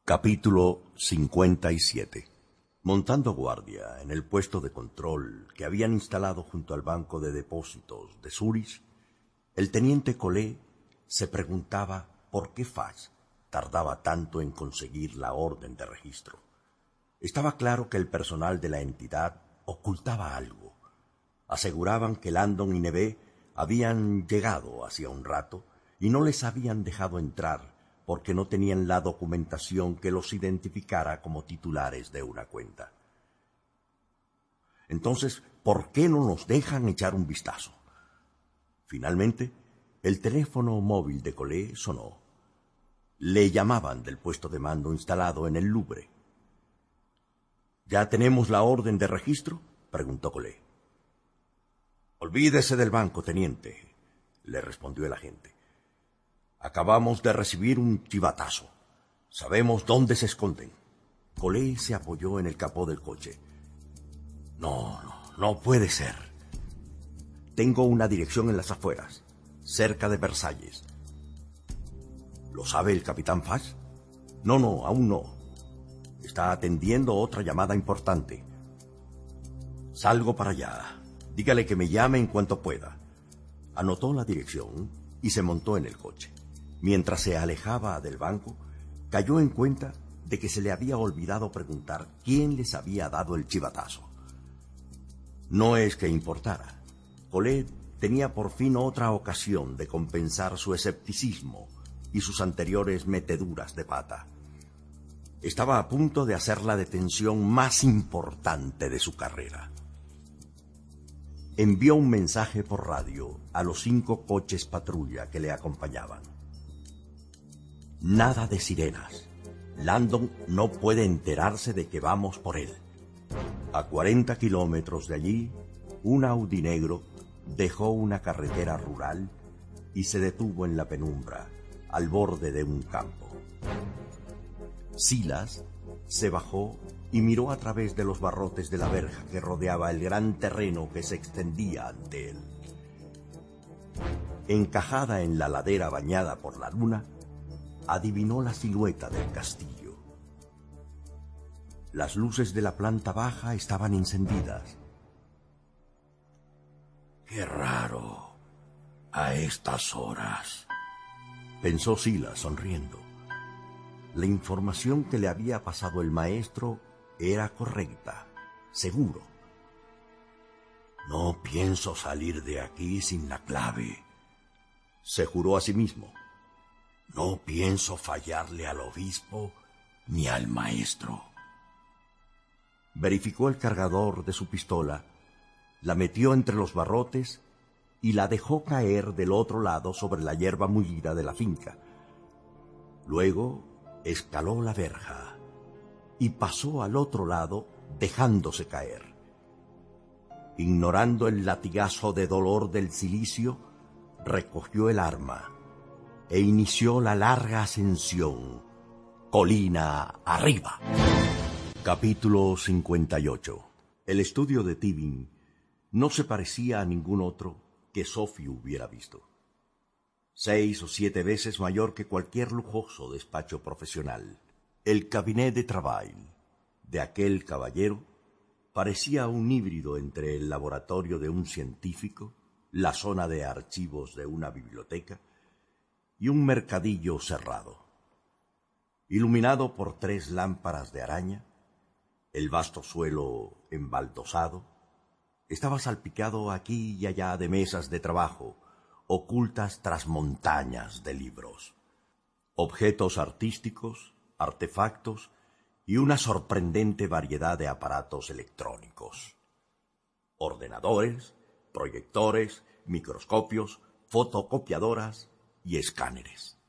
Capítulo 57. Montando guardia en el puesto de control que habían instalado junto al banco de depósitos de Zúrich, el teniente Collet se preguntaba por qué Fages tardaba tanto en conseguir la orden de registro. Estaba claro que el personal de la entidad ocultaba algo. Aseguraban que Landon y Neve habían llegado hacía un rato y no les habían dejado entrar porque no tenían la documentación que los identificara como titulares de una cuenta. Entonces, ¿por qué no nos dejan echar un vistazo? Finalmente, el teléfono móvil de Collet sonó. Le llamaban del puesto de mando instalado en el Louvre. ¿Ya tenemos la orden de registro?, preguntó Collet. Olvídese del banco, teniente, le respondió el agente. Acabamos de recibir un chivatazo. Sabemos dónde se esconden. Collet se apoyó en el capó del coche. No puede ser. Tengo una dirección en las afueras, cerca de Versalles. ¿Lo sabe el capitán Fages? No, aún no. Está atendiendo otra llamada importante. Salgo para allá. Dígale que me llame en cuanto pueda. Anotó la dirección y se montó en el coche. Mientras se alejaba del banco, cayó en cuenta de que se le había olvidado preguntar quién les había dado el chivatazo. No es que importara. Collet tenía por fin otra ocasión de compensar su escepticismo y sus anteriores meteduras de pata. Estaba a punto de hacer la detención más importante de su carrera. Envió un mensaje por radio a los 5 coches patrulla que le acompañaban. Nada de sirenas. Landon no puede enterarse de que vamos por él. A 40 kilómetros de allí, un Audi negro dejó una carretera rural y se detuvo en la penumbra, al borde de un campo. Silas se bajó y miró a través de los barrotes de la verja que rodeaba el gran terreno que se extendía ante él. Encajada en la ladera bañada por la luna, adivinó la silueta del castillo. Las luces de la planta baja estaban encendidas. «Qué raro, a estas horas», pensó Silas sonriendo. La información que le había pasado el maestro era correcta, seguro. «No pienso salir de aquí sin la clave», se juró a sí mismo. «No pienso fallarle al obispo ni al maestro». Verificó el cargador de su pistola, la metió entre los barrotes y la dejó caer del otro lado sobre la hierba mullida de la finca. Luego escaló la verja y pasó al otro lado dejándose caer. Ignorando el latigazo de dolor del cilicio, recogió el arma e inició la larga ascensión, colina arriba. Capítulo 58. El estudio de Tevin no se parecía a ningún otro que Sophie hubiera visto. 6 o 7 veces mayor que cualquier lujoso despacho profesional. El cabinet de travail de aquel caballero parecía un híbrido entre el laboratorio de un científico, la zona de archivos de una biblioteca y un mercadillo cerrado. Iluminado por 3 lámparas de araña, el vasto suelo embaldosado estaba salpicado aquí y allá de mesas de trabajo, ocultas tras montañas de libros, objetos artísticos, artefactos y una sorprendente variedad de aparatos electrónicos. Ordenadores, proyectores, microscopios, fotocopiadoras y escáneres.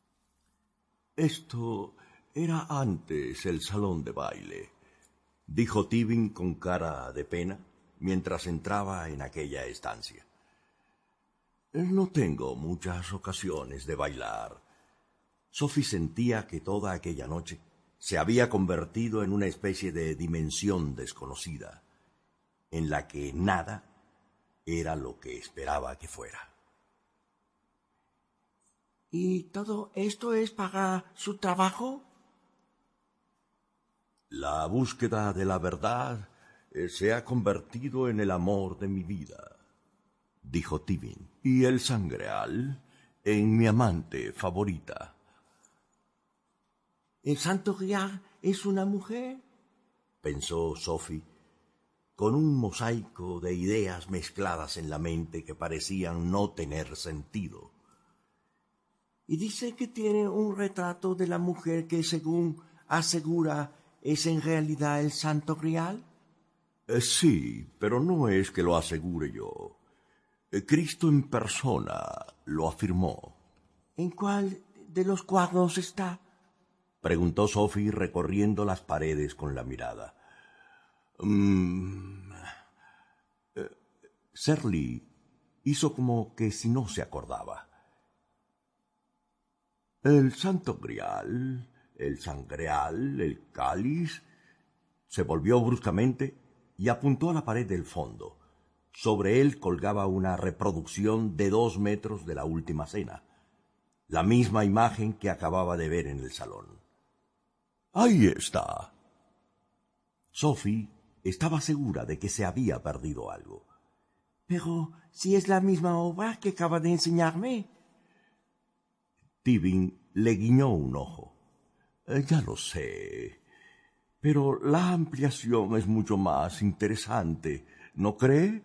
«Esto era antes el salón de baile», dijo Tevin con cara de pena mientras entraba en aquella estancia. «No tengo muchas ocasiones de bailar». Sophie sentía que toda aquella noche se había convertido en una especie de dimensión desconocida, en la que nada era lo que esperaba que fuera. ¿Y todo esto es para su trabajo?, La búsqueda de la verdad se ha convertido en el amor de mi vida, dijo Tevin, y el sangreal en mi amante favorita. ¿El Santo Grial es una mujer?, pensó Sophie, con un mosaico de ideas mezcladas en la mente que parecían no tener sentido. Y dice que tiene un retrato de la mujer que, según asegura, es en realidad el Santo Grial. Sí, pero no es que lo asegure yo. Cristo en persona lo afirmó. ¿En cuál de los cuadros está?, preguntó Sophie recorriendo las paredes con la mirada. Serly hizo como que si no se acordaba. El Santo Grial, el Sangreal, el cáliz. Se volvió bruscamente y apuntó a la pared del fondo. Sobre él colgaba una reproducción de 2 metros de la Última Cena, la misma imagen que acababa de ver en el salón. ¡Ahí está! Sophie estaba segura de que se había perdido algo. Pero si es la misma obra que acaba de enseñarme. Tevin le guiñó un ojo. Ya lo sé, pero la ampliación es mucho más interesante, ¿no cree?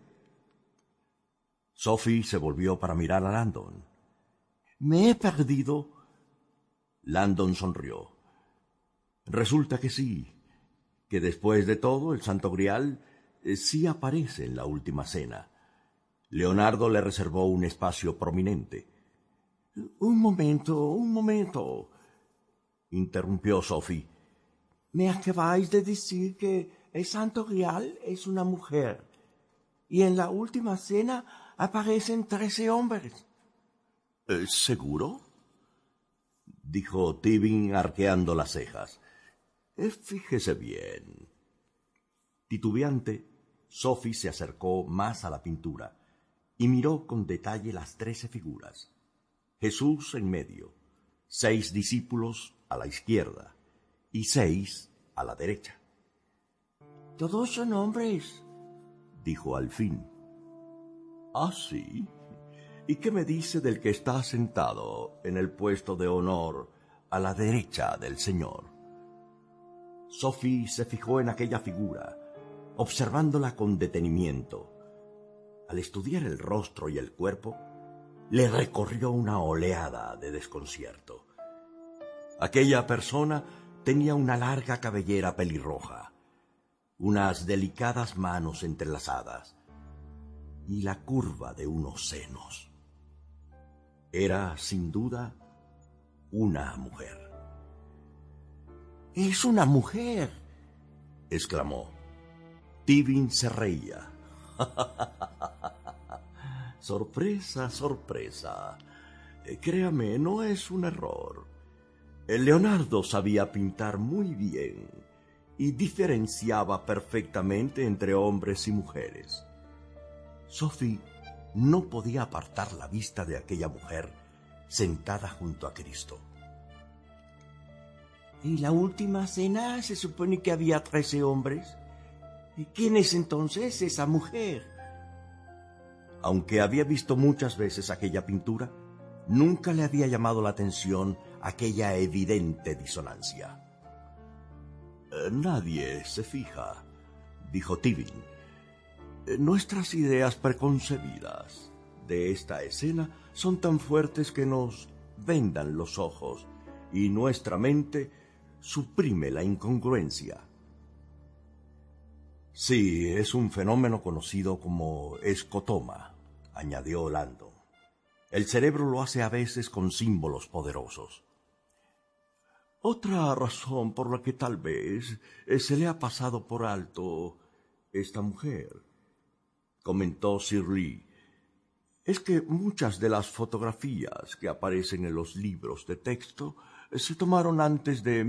Sophie se volvió para mirar a Landon. ¿Me he perdido? Landon sonrió. Resulta que sí, que después de todo el Santo Grial sí aparece en la Última Cena. Leonardo le reservó un espacio prominente. Un momento, interrumpió Sophie. Me acabáis de decir que el Santo Grial es una mujer, y en la Última Cena aparecen 13 hombres. ¿Seguro?, dijo Tevin arqueando las cejas. Fíjese bien. Titubeante, Sophie se acercó más a la pintura y miró con detalle las 13 figuras. Jesús en medio, 6 discípulos a la izquierda y 6 a la derecha. Todos son hombres, dijo al fin. ¿Ah, sí? ¿Y qué me dice del que está sentado en el puesto de honor a la derecha del Señor? Sophie se fijó en aquella figura, observándola con detenimiento. Al estudiar el rostro y el cuerpo, le recorrió una oleada de desconcierto. Aquella persona tenía una larga cabellera pelirroja, unas delicadas manos entrelazadas y la curva de unos senos. Era, sin duda, una mujer. ¡Es una mujer!, exclamó. Tevin se reía. Sorpresa, sorpresa. Créame, no es un error. Leonardo sabía pintar muy bien y diferenciaba perfectamente entre hombres y mujeres. Sophie no podía apartar la vista de aquella mujer sentada junto a Cristo. ¿Y la Última Cena se supone que había 13 hombres? ¿Y quién es entonces esa mujer? Aunque había visto muchas veces aquella pintura, nunca le había llamado la atención aquella evidente disonancia. Nadie se fija, dijo Tevin. Nuestras ideas preconcebidas de esta escena son tan fuertes que nos vendan los ojos y nuestra mente suprime la incongruencia. Sí, es un fenómeno conocido como escotoma, añadió Landon. El cerebro lo hace a veces con símbolos poderosos. Otra razón por la que tal vez se le ha pasado por alto esta mujer, comentó Sir Lee, es que muchas de las fotografías que aparecen en los libros de texto se tomaron antes de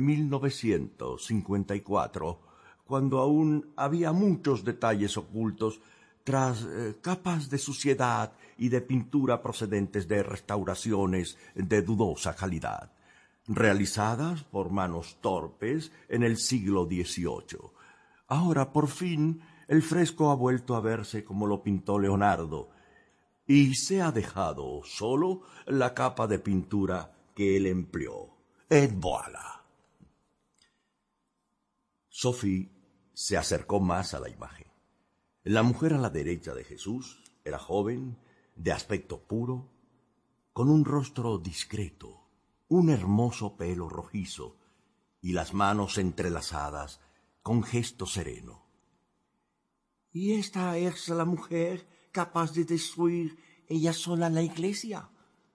1954, cuando aún había muchos detalles ocultos tras capas de suciedad y de pintura procedentes de restauraciones de dudosa calidad. realizadas por manos torpes en el siglo XVIII. Ahora, por fin, el fresco ha vuelto a verse como lo pintó Leonardo, y se ha dejado solo la capa de pintura que él empleó. Et voilà. Sophie se acercó más a la imagen. La mujer a la derecha de Jesús era joven, de aspecto puro, con un rostro discreto, un hermoso pelo rojizo y las manos entrelazadas con gesto sereno. ¿Y esta es la mujer capaz de destruir ella sola la iglesia?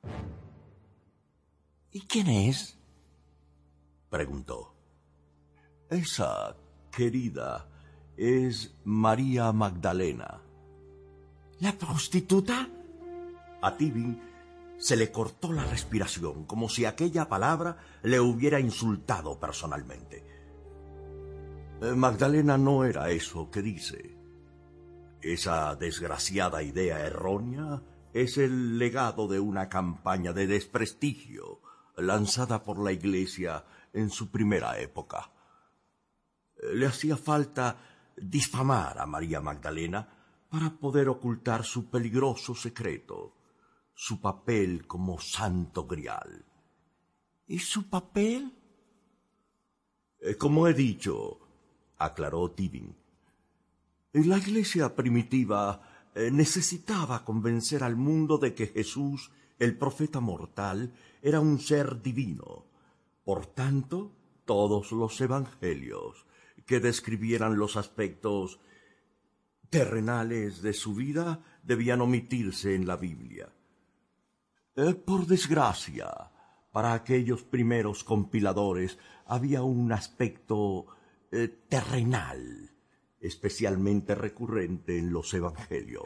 ¿Y quién es? Preguntó. Esa, querida, es María Magdalena. ¿La prostituta? A Tibin se le cortó la respiración, como si aquella palabra le hubiera insultado personalmente. Magdalena no era eso que dice. Esa desgraciada idea errónea es el legado de una campaña de desprestigio lanzada por la Iglesia en su primera época. Le hacía falta difamar a María Magdalena para poder ocultar su peligroso secreto, su papel como santo grial. ¿Y su papel? Como he dicho, aclaró Tibin, la Iglesia primitiva necesitaba convencer al mundo de que Jesús, el profeta mortal, era un ser divino. Por tanto, todos los evangelios que describieran los aspectos terrenales de su vida debían omitirse en la Biblia. Por desgracia, para aquellos primeros compiladores había un aspecto terrenal, especialmente recurrente en los evangelios.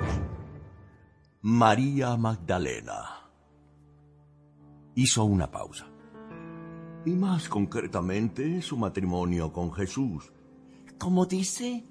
María Magdalena. Hizo una pausa. Y más concretamente, su matrimonio con Jesús. ¿Cómo dice?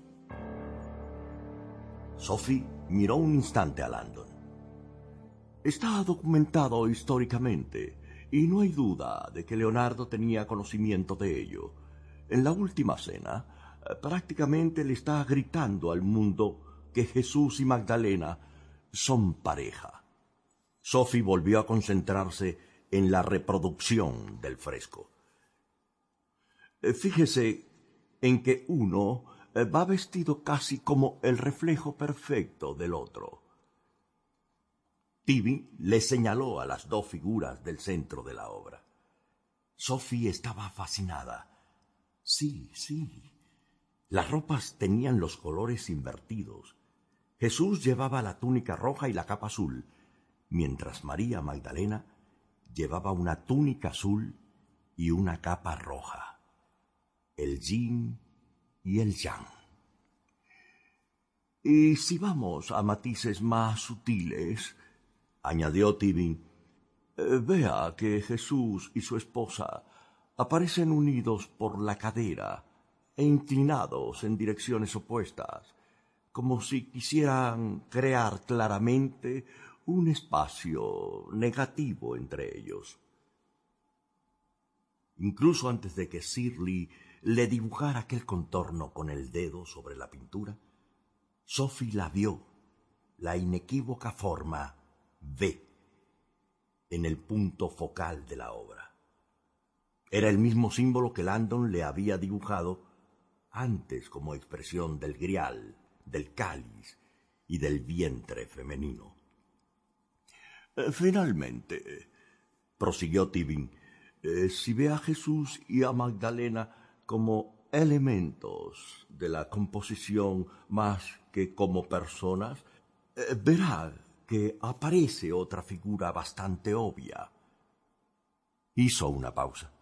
Sophie miró un instante a Landon. Está documentado históricamente, y no hay duda de que Leonardo tenía conocimiento de ello. En la última cena, prácticamente le está gritando al mundo que Jesús y Magdalena son pareja. Sophie volvió a concentrarse en la reproducción del fresco. Fíjese en que uno va vestido casi como el reflejo perfecto del otro. Tibin le señaló a las dos figuras del centro de la obra. Sophie estaba fascinada. Sí. Las ropas tenían los colores invertidos. Jesús llevaba la túnica roja y la capa azul, mientras María Magdalena llevaba una túnica azul y una capa roja. El yin y el yang. Y si vamos a matices más sutiles, añadió Tibin, vea que Jesús y su esposa aparecen unidos por la cadera e inclinados en direcciones opuestas, como si quisieran crear claramente un espacio negativo entre ellos. Incluso antes de que Shirley le dibujara aquel contorno con el dedo sobre la pintura, Sophie la vio, la inequívoca forma V, en el punto focal de la obra. Era el mismo símbolo que Landon le había dibujado antes como expresión del grial, del cáliz y del vientre femenino. Finalmente, prosiguió Tibin, si ve a Jesús y a Magdalena como elementos de la composición más que como personas, verá que aparece otra figura bastante obvia. Hizo una pausa.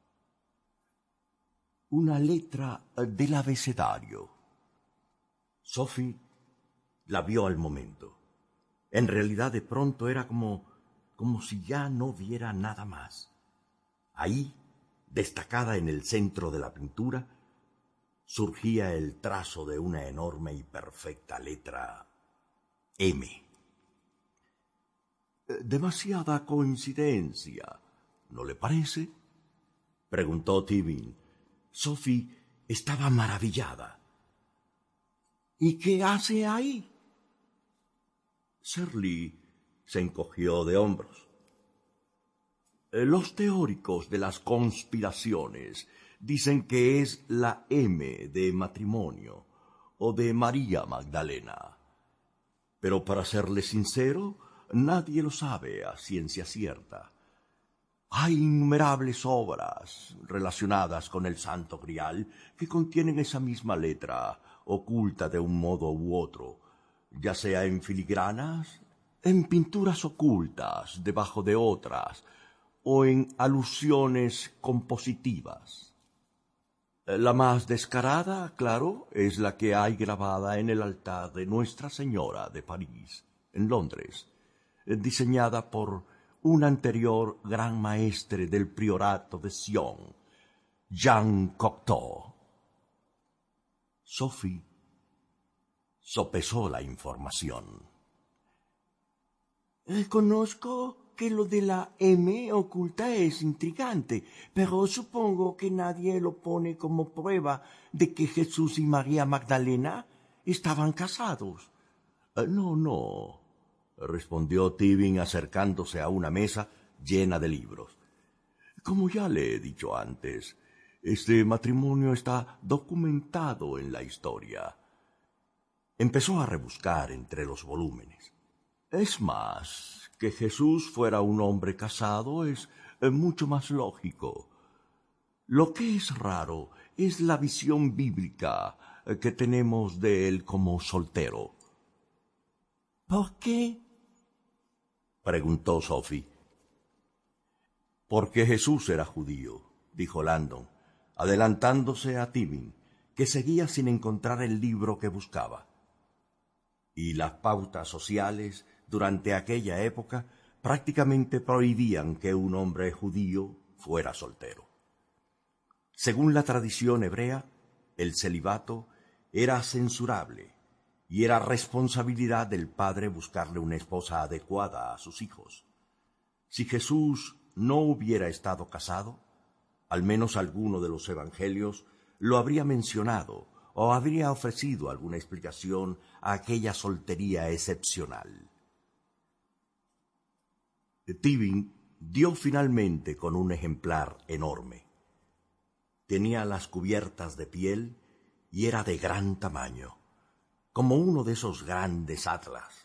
Una letra del abecedario. Sophie la vio al momento. En realidad, de pronto era como si ya no viera nada más. Ahí, destacada en el centro de la pintura, surgía el trazo de una enorme y perfecta letra M. Demasiada coincidencia, ¿no le parece? preguntó Tevin. Sophie estaba maravillada. ¿Y qué hace ahí? Shirley se encogió de hombros. Los teóricos de las conspiraciones dicen que es la M de matrimonio o de María Magdalena. Pero para serle sincero, nadie lo sabe a ciencia cierta. Hay innumerables obras relacionadas con el Santo Grial que contienen esa misma letra, oculta de un modo u otro, ya sea en filigranas, en pinturas ocultas debajo de otras, o en alusiones compositivas. La más descarada, claro, es la que hay grabada en el altar de Nuestra Señora de París, en Londres, diseñada por un anterior gran maestre del priorato de Sion, Jean Cocteau. Sophie sopesó la información. Reconozco que lo de la M oculta es intrigante, pero supongo que nadie lo pone como prueba de que Jesús y María Magdalena estaban casados. No, respondió Tevin acercándose a una mesa llena de libros. Como ya le he dicho antes, este matrimonio está documentado en la historia. Empezó a rebuscar entre los volúmenes. Es más, que Jesús fuera un hombre casado es mucho más lógico. Lo que es raro es la visión bíblica que tenemos de él como soltero. ¿Por qué? Preguntó Sophie. Porque Jesús era judío, dijo Landon, adelantándose a Tevin, que seguía sin encontrar el libro que buscaba. Y las pautas sociales durante aquella época prácticamente prohibían que un hombre judío fuera soltero. Según la tradición hebrea, el celibato era censurable y era responsabilidad del padre buscarle una esposa adecuada a sus hijos. Si Jesús no hubiera estado casado, al menos alguno de los evangelios lo habría mencionado o habría ofrecido alguna explicación a aquella soltería excepcional. Tevin dio finalmente con un ejemplar enorme. Tenía las cubiertas de piel y era de gran tamaño, como uno de esos grandes atlas.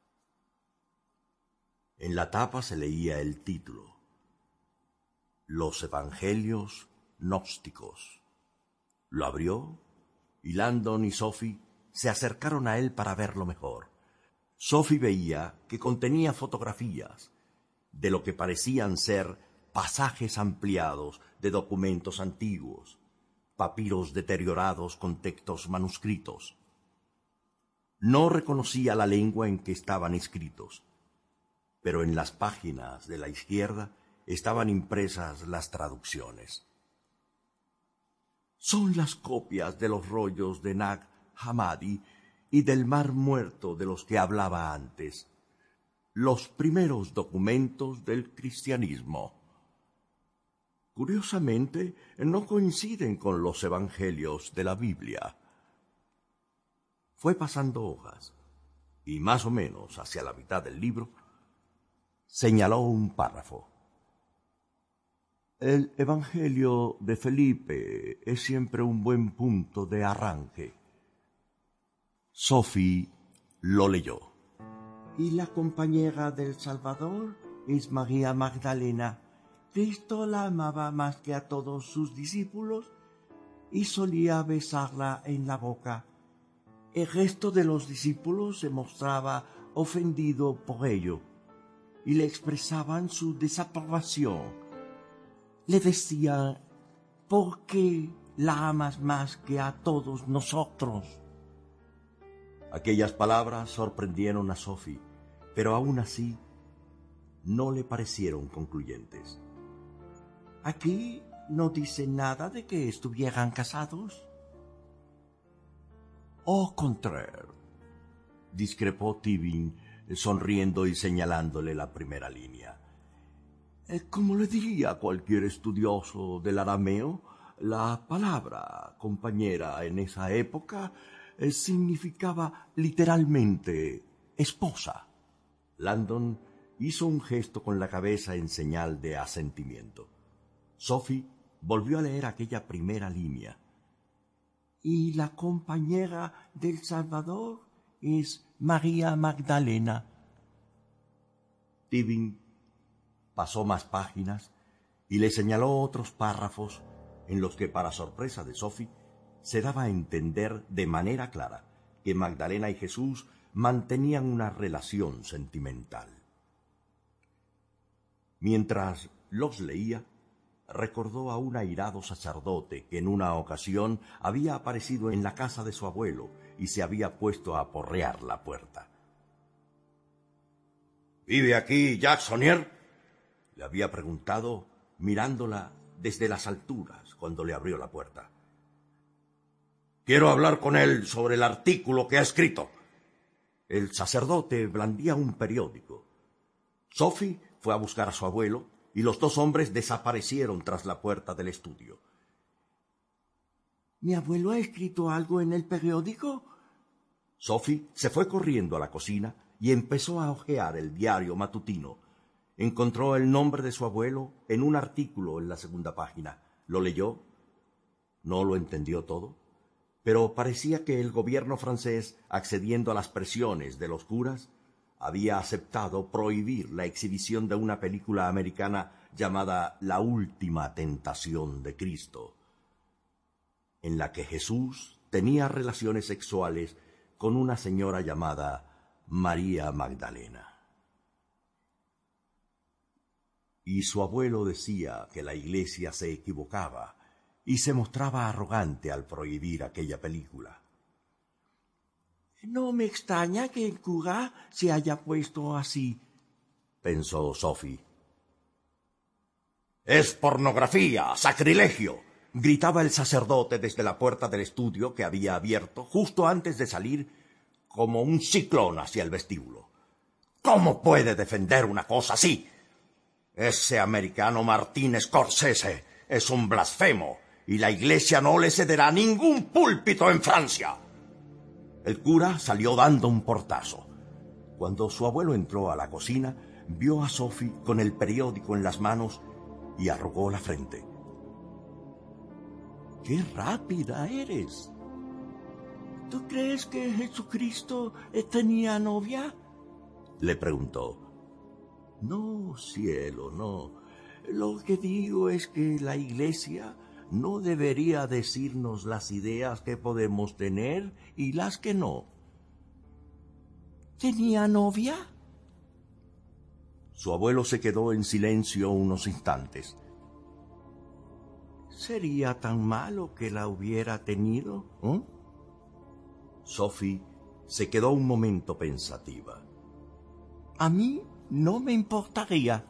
En la tapa se leía el título: Los Evangelios Gnósticos. Lo abrió y Landon y Sophie se acercaron a él para verlo mejor. Sophie veía que contenía fotografías de lo que parecían ser pasajes ampliados de documentos antiguos, papiros deteriorados con textos manuscritos. No reconocía la lengua en que estaban escritos, pero en las páginas de la izquierda estaban impresas las traducciones. Son las copias de los rollos de Nag Hammadi y del Mar Muerto de los que hablaba antes, los primeros documentos del cristianismo. Curiosamente, no coinciden con los evangelios de la Biblia. Fue pasando hojas, y más o menos hacia la mitad del libro, señaló un párrafo. El Evangelio de Felipe es siempre un buen punto de arranque. Sophie lo leyó. Y la compañera del Salvador es María Magdalena. Cristo la amaba más que a todos sus discípulos y solía besarla en la boca. El resto de los discípulos se mostraba ofendido por ello y le expresaban su desaprobación. Le decían: ¿por qué la amas más que a todos nosotros? Aquellas palabras sorprendieron a Sophie, pero aún así no le parecieron concluyentes. Aquí no dice nada de que estuvieran casados. Au contraire, discrepó Tevin, sonriendo y señalándole la primera línea. Como le diría cualquier estudioso del arameo, la palabra compañera en esa época significaba literalmente esposa. Landon hizo un gesto con la cabeza en señal de asentimiento. Sophie volvió a leer aquella primera línea. Y la compañera del Salvador es María Magdalena. Tibin pasó más páginas y le señaló otros párrafos en los que, para sorpresa de Sophie, se daba a entender de manera clara que Magdalena y Jesús mantenían una relación sentimental. Mientras los leía, recordó a un airado sacerdote que en una ocasión había aparecido en la casa de su abuelo y se había puesto a aporrear la puerta. ¿Vive aquí Jacksonier?, le había preguntado, mirándola desde las alturas cuando le abrió la puerta. Quiero hablar con él sobre el artículo que ha escrito. El sacerdote blandía un periódico. Sophie fue a buscar a su abuelo y los dos hombres desaparecieron tras la puerta del estudio. ¿Mi abuelo ha escrito algo en el periódico? Sophie se fue corriendo a la cocina y empezó a hojear el diario matutino. Encontró el nombre de su abuelo en un artículo en la segunda página. Lo leyó. No lo entendió todo, pero parecía que el gobierno francés, accediendo a las presiones de los curas, había aceptado prohibir la exhibición de una película americana llamada La Última Tentación de Cristo, en la que Jesús tenía relaciones sexuales con una señora llamada María Magdalena. Y su abuelo decía que la Iglesia se equivocaba y se mostraba arrogante al prohibir aquella película. No me extraña que el cura se haya puesto así, pensó Sophie. ¡Es pornografía! ¡Sacrilegio!, gritaba el sacerdote desde la puerta del estudio que había abierto justo antes de salir como un ciclón hacia el vestíbulo. ¿Cómo puede defender una cosa así? Ese americano Martin Scorsese es un blasfemo y la Iglesia no le cederá ningún púlpito en Francia. El cura salió dando un portazo. Cuando su abuelo entró a la cocina, vio a Sophie con el periódico en las manos y arrugó la frente. ¡Qué rápida eres! ¿Tú crees que Jesucristo tenía novia?, le preguntó. No, cielo, no. Lo que digo es que la Iglesia no debería decirnos las ideas que podemos tener y las que no. ¿Tenía novia? Su abuelo se quedó en silencio unos instantes. ¿Sería tan malo que la hubiera tenido? Sophie se quedó un momento pensativa. A mí no me importaría.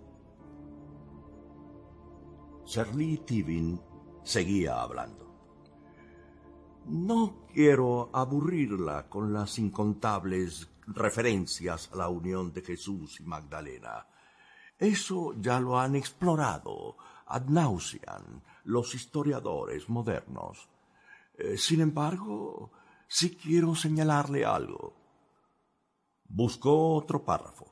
Shirley Tibin seguía hablando. No quiero aburrirla con las incontables referencias a la unión de Jesús y Magdalena. Eso ya lo han explorado ad nauseam los historiadores modernos. Sin embargo, sí quiero señalarle algo. Buscó otro párrafo.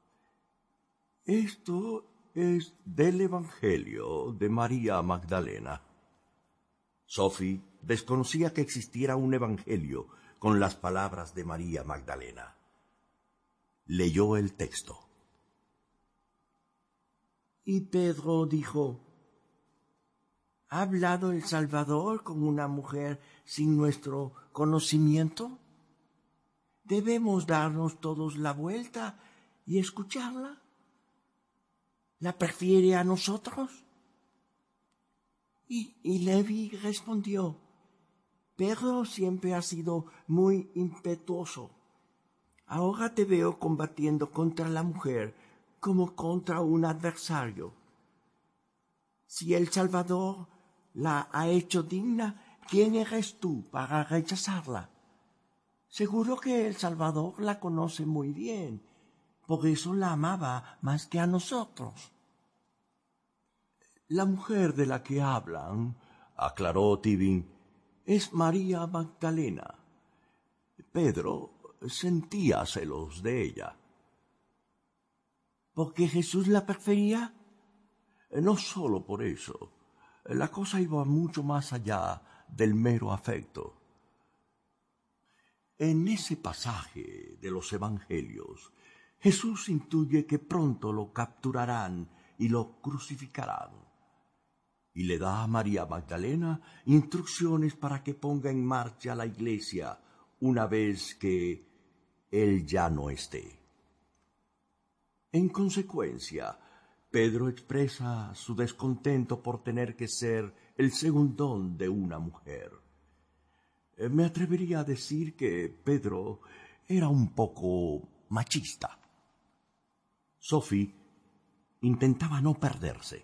Esto es del Evangelio de María Magdalena. Sophie desconocía que existiera un evangelio con las palabras de María Magdalena. Leyó el texto. Y Pedro dijo: ¿ha hablado el Salvador con una mujer sin nuestro conocimiento? ¿Debemos darnos todos la vuelta y escucharla? ¿La prefiere a nosotros? Y Levi respondió: Pedro siempre ha sido muy impetuoso. Ahora te veo combatiendo contra la mujer como contra un adversario. Si el Salvador la ha hecho digna, ¿quién eres tú para rechazarla? Seguro que el Salvador la conoce muy bien, por eso la amaba más que a nosotros. La mujer de la que hablan, aclaró Tibin, es María Magdalena. Pedro sentía celos de ella. ¿Por qué Jesús la prefería? No solo por eso. La cosa iba mucho más allá del mero afecto. En ese pasaje de los Evangelios, Jesús intuye que pronto lo capturarán y lo crucificarán. Y le da a María Magdalena instrucciones para que ponga en marcha la iglesia una vez que él ya no esté. En consecuencia, Pedro expresa su descontento por tener que ser el segundón de una mujer. Me atrevería a decir que Pedro era un poco machista. Sophie intentaba no perderse.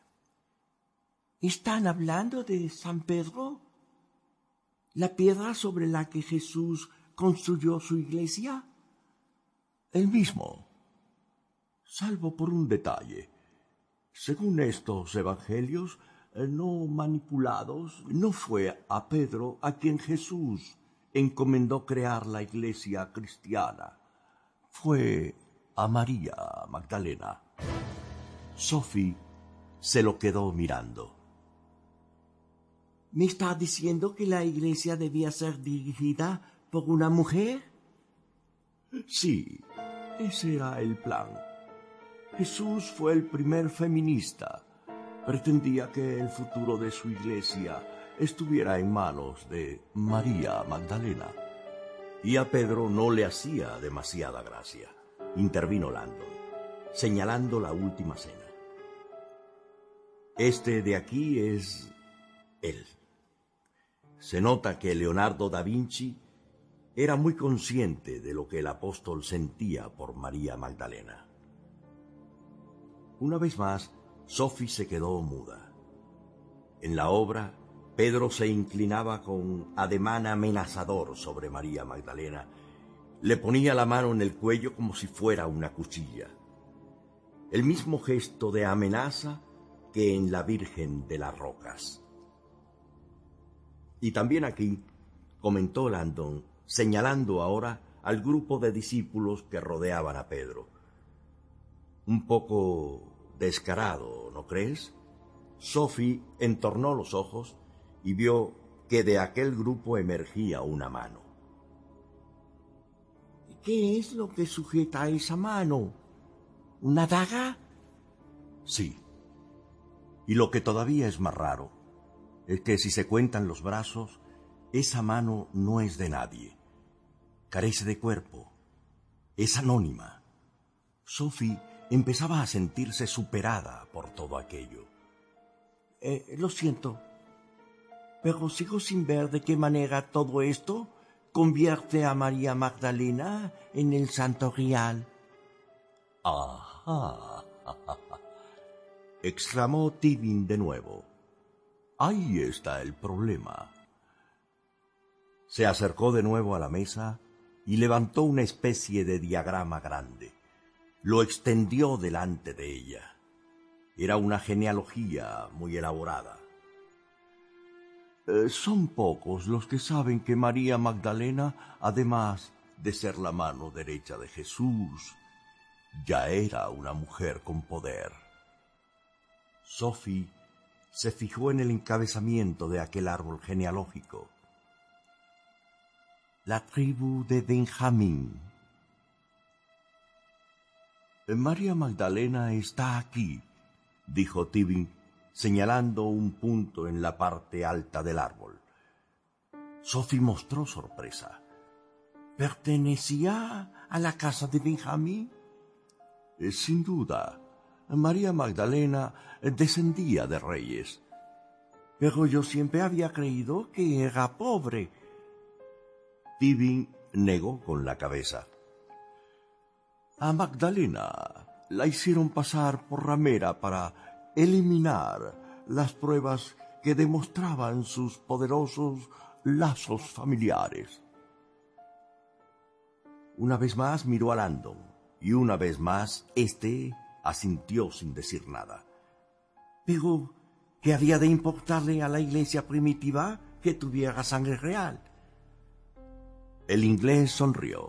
¿Están hablando de San Pedro? ¿La piedra sobre la que Jesús construyó su iglesia? El mismo, salvo por un detalle. Según estos evangelios no manipulados, no fue a Pedro a quien Jesús encomendó crear la iglesia cristiana. Fue a María Magdalena. Sophie se lo quedó mirando. ¿Me está diciendo que la iglesia debía ser dirigida por una mujer? Sí, ese era el plan. Jesús fue el primer feminista. Pretendía que el futuro de su iglesia estuviera en manos de María Magdalena. Y a Pedro no le hacía demasiada gracia. Intervino Landon, señalando la última cena. Este de aquí es él. Se nota que Leonardo da Vinci era muy consciente de lo que el apóstol sentía por María Magdalena. Una vez más, Sophie se quedó muda. En la obra, Pedro se inclinaba con ademán amenazador sobre María Magdalena. Le ponía la mano en el cuello como si fuera una cuchilla. El mismo gesto de amenaza que en la Virgen de las Rocas. Y también aquí, comentó Landon, señalando ahora al grupo de discípulos que rodeaban a Pedro. Un poco descarado, ¿no crees? Sophie entornó los ojos y vio que de aquel grupo emergía una mano. ¿Qué es lo que sujeta a esa mano? ¿Una daga? Sí. Y lo que todavía es más raro es que si se cuentan los brazos, esa mano no es de nadie. Carece de cuerpo. Es anónima. Sophie empezaba a sentirse superada por todo aquello. Lo siento, pero sigo sin ver de qué manera todo esto convierte a María Magdalena en el Santo Grial. Ajá, exclamó Tibin de nuevo. Ahí está el problema. Se acercó de nuevo a la mesa y levantó una especie de diagrama grande. Lo extendió delante de ella. Era una genealogía muy elaborada. Son pocos los que saben que María Magdalena, además de ser la mano derecha de Jesús, ya era una mujer con poder. Sophie se fijó en el encabezamiento de aquel árbol genealógico. La tribu de Benjamín. María Magdalena está aquí, dijo Tibin, señalando un punto en la parte alta del árbol. Sophie mostró sorpresa. ¿Pertenecía a la casa de Benjamín? Sin duda. María Magdalena descendía de reyes. Pero yo siempre había creído que era pobre. Tibin negó con la cabeza. A Magdalena la hicieron pasar por ramera para eliminar las pruebas que demostraban sus poderosos lazos familiares. Una vez más miró a Landon, y una vez más éste asintió sin decir nada. Pero, ¿qué había de importarle a la iglesia primitiva que tuviera sangre real? El inglés sonrió.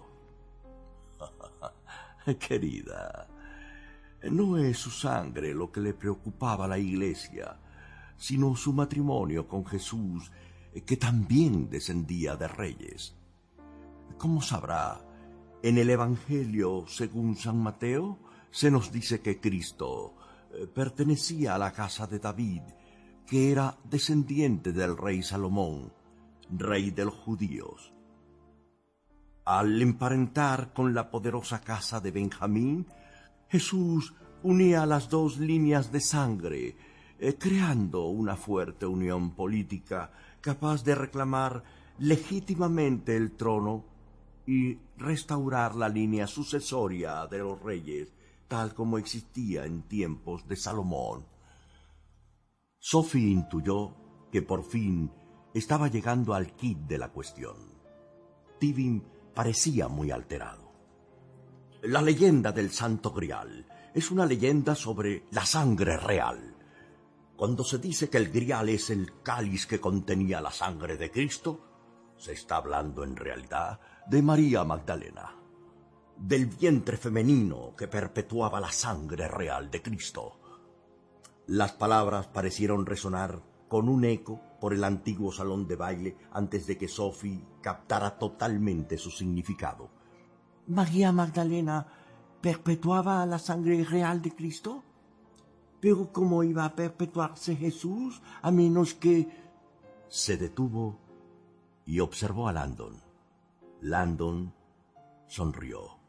Querida, no es su sangre lo que le preocupaba a la iglesia, sino su matrimonio con Jesús, que también descendía de reyes. Como sabrá, en el Evangelio según San Mateo se nos dice que Cristo pertenecía a la casa de David, que era descendiente del rey Salomón, rey de los judíos. Al emparentar con la poderosa casa de Benjamín, Jesús unía las dos líneas de sangre, creando una fuerte unión política capaz de reclamar legítimamente el trono y restaurar la línea sucesoria de los reyes, tal como existía en tiempos de Salomón. Sophie intuyó que por fin estaba llegando al quid de la cuestión. Tibin parecía muy alterado. La leyenda del Santo Grial es una leyenda sobre la sangre real. Cuando se dice que el Grial es el cáliz que contenía la sangre de Cristo, se está hablando en realidad de María Magdalena, del vientre femenino que perpetuaba la sangre real de Cristo. Las palabras parecieron resonar con un eco por el antiguo salón de baile antes de que Sophie captara totalmente su significado. ¿María Magdalena perpetuaba la sangre real de Cristo? ¿Pero cómo iba a perpetuarse Jesús a menos que...? Se detuvo y observó a Landon. Landon sonrió.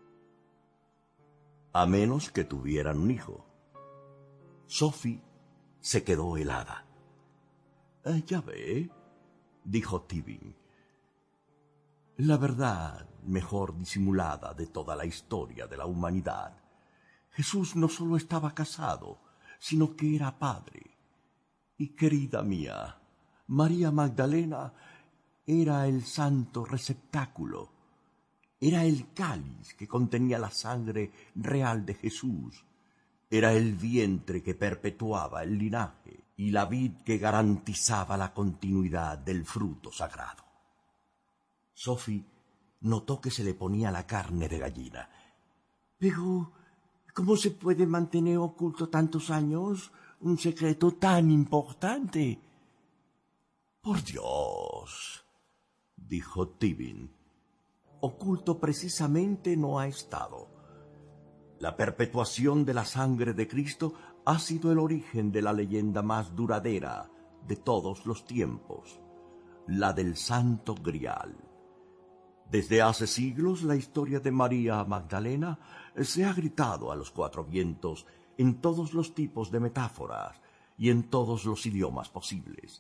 A menos que tuvieran un hijo. Sophie se quedó helada. Ya ve, dijo Tibin. La verdad mejor disimulada de toda la historia de la humanidad. Jesús no solo estaba casado, sino que era padre. Y querida mía, María Magdalena era el santo receptáculo, era el cáliz que contenía la sangre real de Jesús, era el vientre que perpetuaba el linaje y la vid que garantizaba la continuidad del fruto sagrado. Sophie notó que se le ponía la carne de gallina. Pero, ¿cómo se puede mantener oculto tantos años un secreto tan importante? Por Dios, dijo Tibin, oculto precisamente no ha estado. La perpetuación de la sangre de Cristo ha sido el origen de la leyenda más duradera de todos los tiempos, la del Santo Grial. Desde hace siglos la historia de María Magdalena se ha gritado a los cuatro vientos en todos los tipos de metáforas y en todos los idiomas posibles.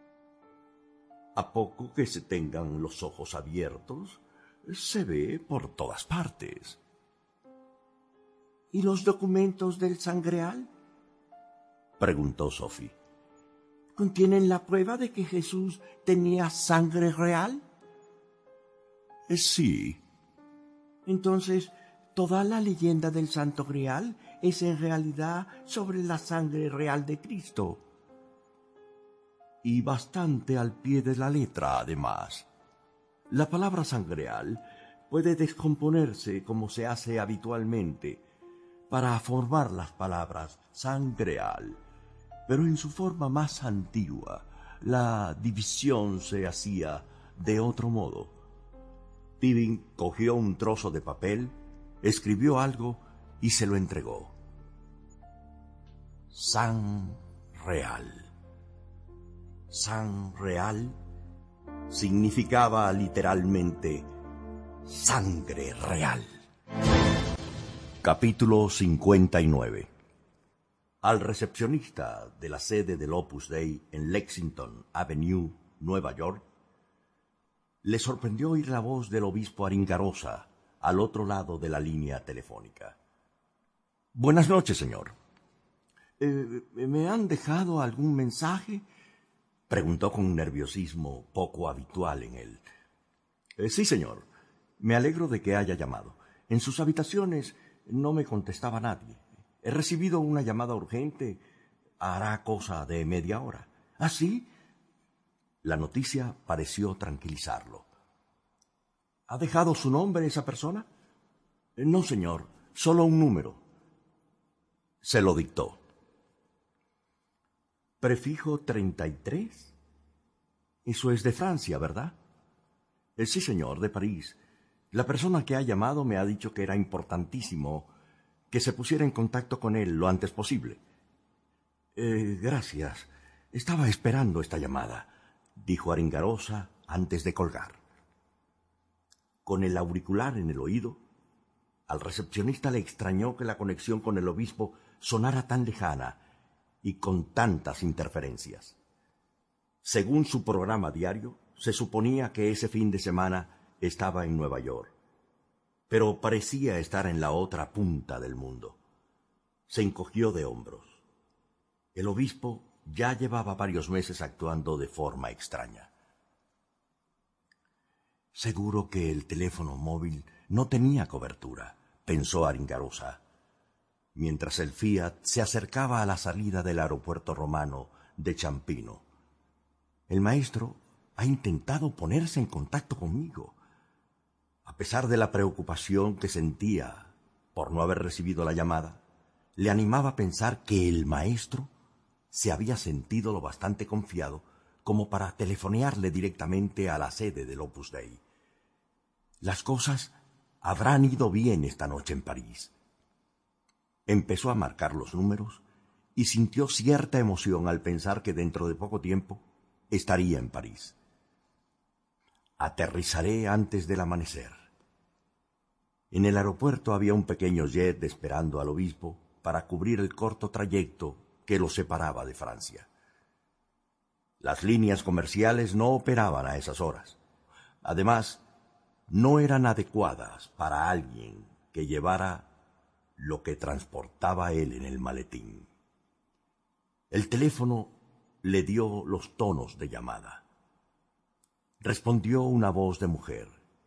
A poco que se tengan los ojos abiertos, se ve por todas partes. ¿Y los documentos del Sangreal?, preguntó Sophie. ¿Contienen la prueba de que Jesús tenía sangre real? Sí. Entonces, ¿toda la leyenda del Santo Grial es en realidad sobre la sangre real de Cristo? Y bastante al pie de la letra, además. La palabra sangreal puede descomponerse como se hace habitualmente para formar las palabras sangreal, pero en su forma más antigua la división se hacía de otro modo. Tibin cogió un trozo de papel, escribió algo y se lo entregó. San Real. San Real significaba literalmente sangre real. Capítulo 59. Al recepcionista de la sede del Opus Dei en Lexington Avenue, Nueva York, le sorprendió oír la voz del obispo Aringarosa al otro lado de la línea telefónica. Buenas noches, señor. ¿Me han dejado algún mensaje?, preguntó con un nerviosismo poco habitual en él. Sí, señor. Me alegro de que haya llamado. En sus habitaciones no me contestaba nadie. He recibido una llamada urgente Hará cosa de media hora. ¿Ah, sí? La noticia pareció tranquilizarlo. ¿Ha dejado su nombre esa persona? No, señor, solo un número. Se lo dictó. Prefijo 33. Eso es de Francia, ¿verdad? Sí, señor, de París. La persona que ha llamado me ha dicho que era importantísimo que se pusiera en contacto con él lo antes posible. Gracias. Estaba esperando esta llamada, dijo Aringarosa antes de colgar. Con el auricular en el oído, al recepcionista le extrañó que la conexión con el obispo sonara tan lejana y con tantas interferencias. Según su programa diario, se suponía que ese fin de semana estaba en Nueva York, pero parecía estar en la otra punta del mundo. Se encogió de hombros. El obispo ya llevaba varios meses actuando de forma extraña. Seguro que el teléfono móvil no tenía cobertura, pensó Aringarosa, mientras el Fiat se acercaba a la salida del aeropuerto romano de Ciampino. El maestro ha intentado ponerse en contacto conmigo. A pesar de la preocupación que sentía por no haber recibido la llamada, le animaba a pensar que el maestro se había sentido lo bastante confiado como para telefonearle directamente a la sede del Opus Dei. Las cosas habrán ido bien esta noche en París. Empezó a marcar los números y sintió cierta emoción al pensar que dentro de poco tiempo estaría en París. Aterrizaré antes del amanecer. En el aeropuerto había un pequeño jet esperando al obispo para cubrir el corto trayecto que lo separaba de Francia. Las líneas comerciales no operaban a esas horas. Además, no eran adecuadas para alguien que llevara lo que transportaba él en el maletín. El teléfono le dio los tonos de llamada. Respondió una voz de mujer.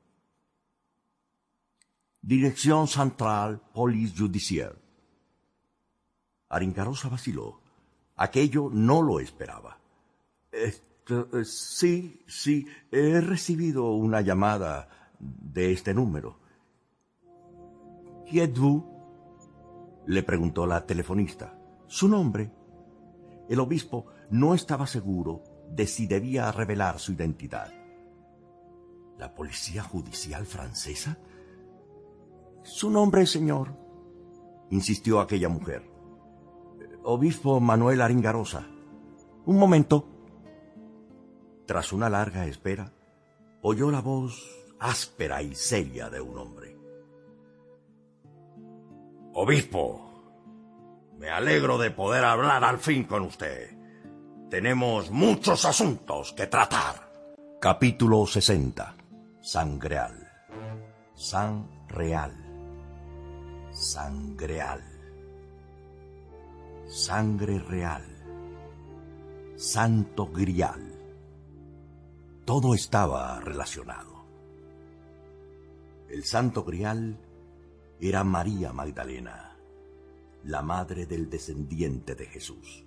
Dirección Central, Police Judiciaire. Aringarosa vaciló. Aquello no lo esperaba. Sí, he recibido una llamada de este número. ¿Qui êtes-vous? Le preguntó la telefonista. ¿Su nombre? El obispo no estaba seguro de si debía revelar su identidad. ¿La policía judicial francesa? Su nombre, señor, insistió aquella mujer. Obispo Manuel Aringarosa. Un momento. Tras una larga espera, oyó la voz áspera y seria de un hombre. Obispo, me alegro de poder hablar al fin con usted. Tenemos muchos asuntos que tratar. Capítulo 60. Sangreal. Sanreal. Sangreal. Sangre real. Santo Grial. Todo estaba relacionado. El Santo Grial era María Magdalena, la madre del descendiente de Jesús.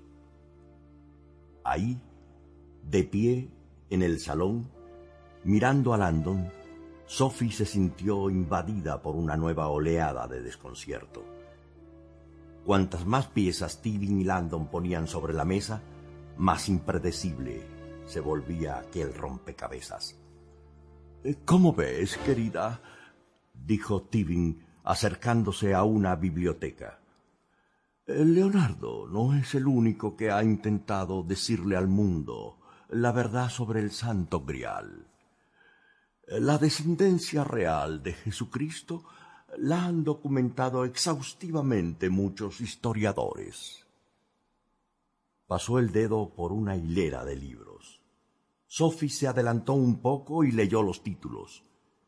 Ahí, de pie en el salón, mirando a Landon, Sophie se sintió invadida por una nueva oleada de desconcierto. Cuantas más piezas Tevin y Landon ponían sobre la mesa, más impredecible se volvía aquel rompecabezas. ¿Cómo ves, querida?, dijo Tevin, acercándose a una biblioteca. Leonardo no es el único que ha intentado decirle al mundo la verdad sobre el Santo Grial. La descendencia real de Jesucristo la han documentado exhaustivamente muchos historiadores. Pasó el dedo por una hilera de libros. Sophie se adelantó un poco y leyó los títulos.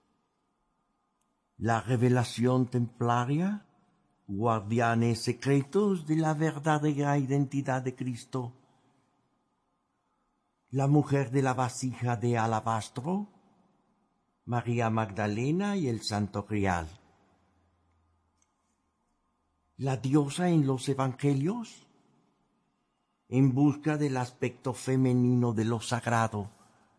La revelación templaria, guardianes secretos de la verdadera identidad de Cristo. La mujer de la vasija de alabastro, María Magdalena y el Santo Grial. La diosa en los evangelios, en busca del aspecto femenino de lo sagrado.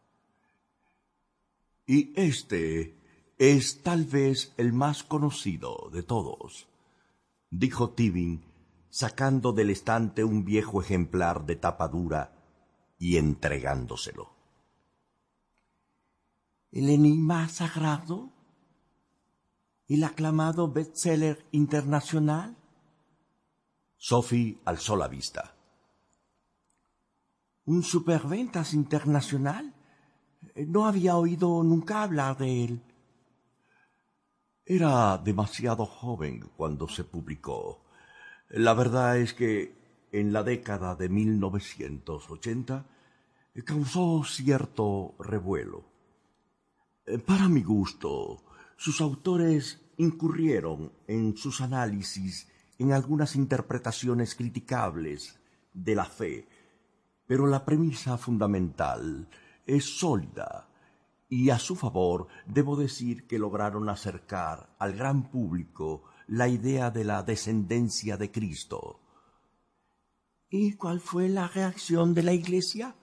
Y este es tal vez el más conocido de todos, dijo Tibin, sacando del estante un viejo ejemplar de tapa dura y entregándoselo. ¿El enigma sagrado? ¿El aclamado bestseller internacional? Sophie alzó la vista. ¿Un superventas internacional? No había oído nunca hablar de él. Era demasiado joven cuando se publicó. La verdad es que en la década de 1980 causó cierto revuelo. Para mi gusto, sus autores incurrieron en sus análisis en algunas interpretaciones criticables de la fe, pero la premisa fundamental es sólida y a su favor debo decir que lograron acercar al gran público la idea de la descendencia de Cristo. ¿Y cuál fue la reacción de la Iglesia?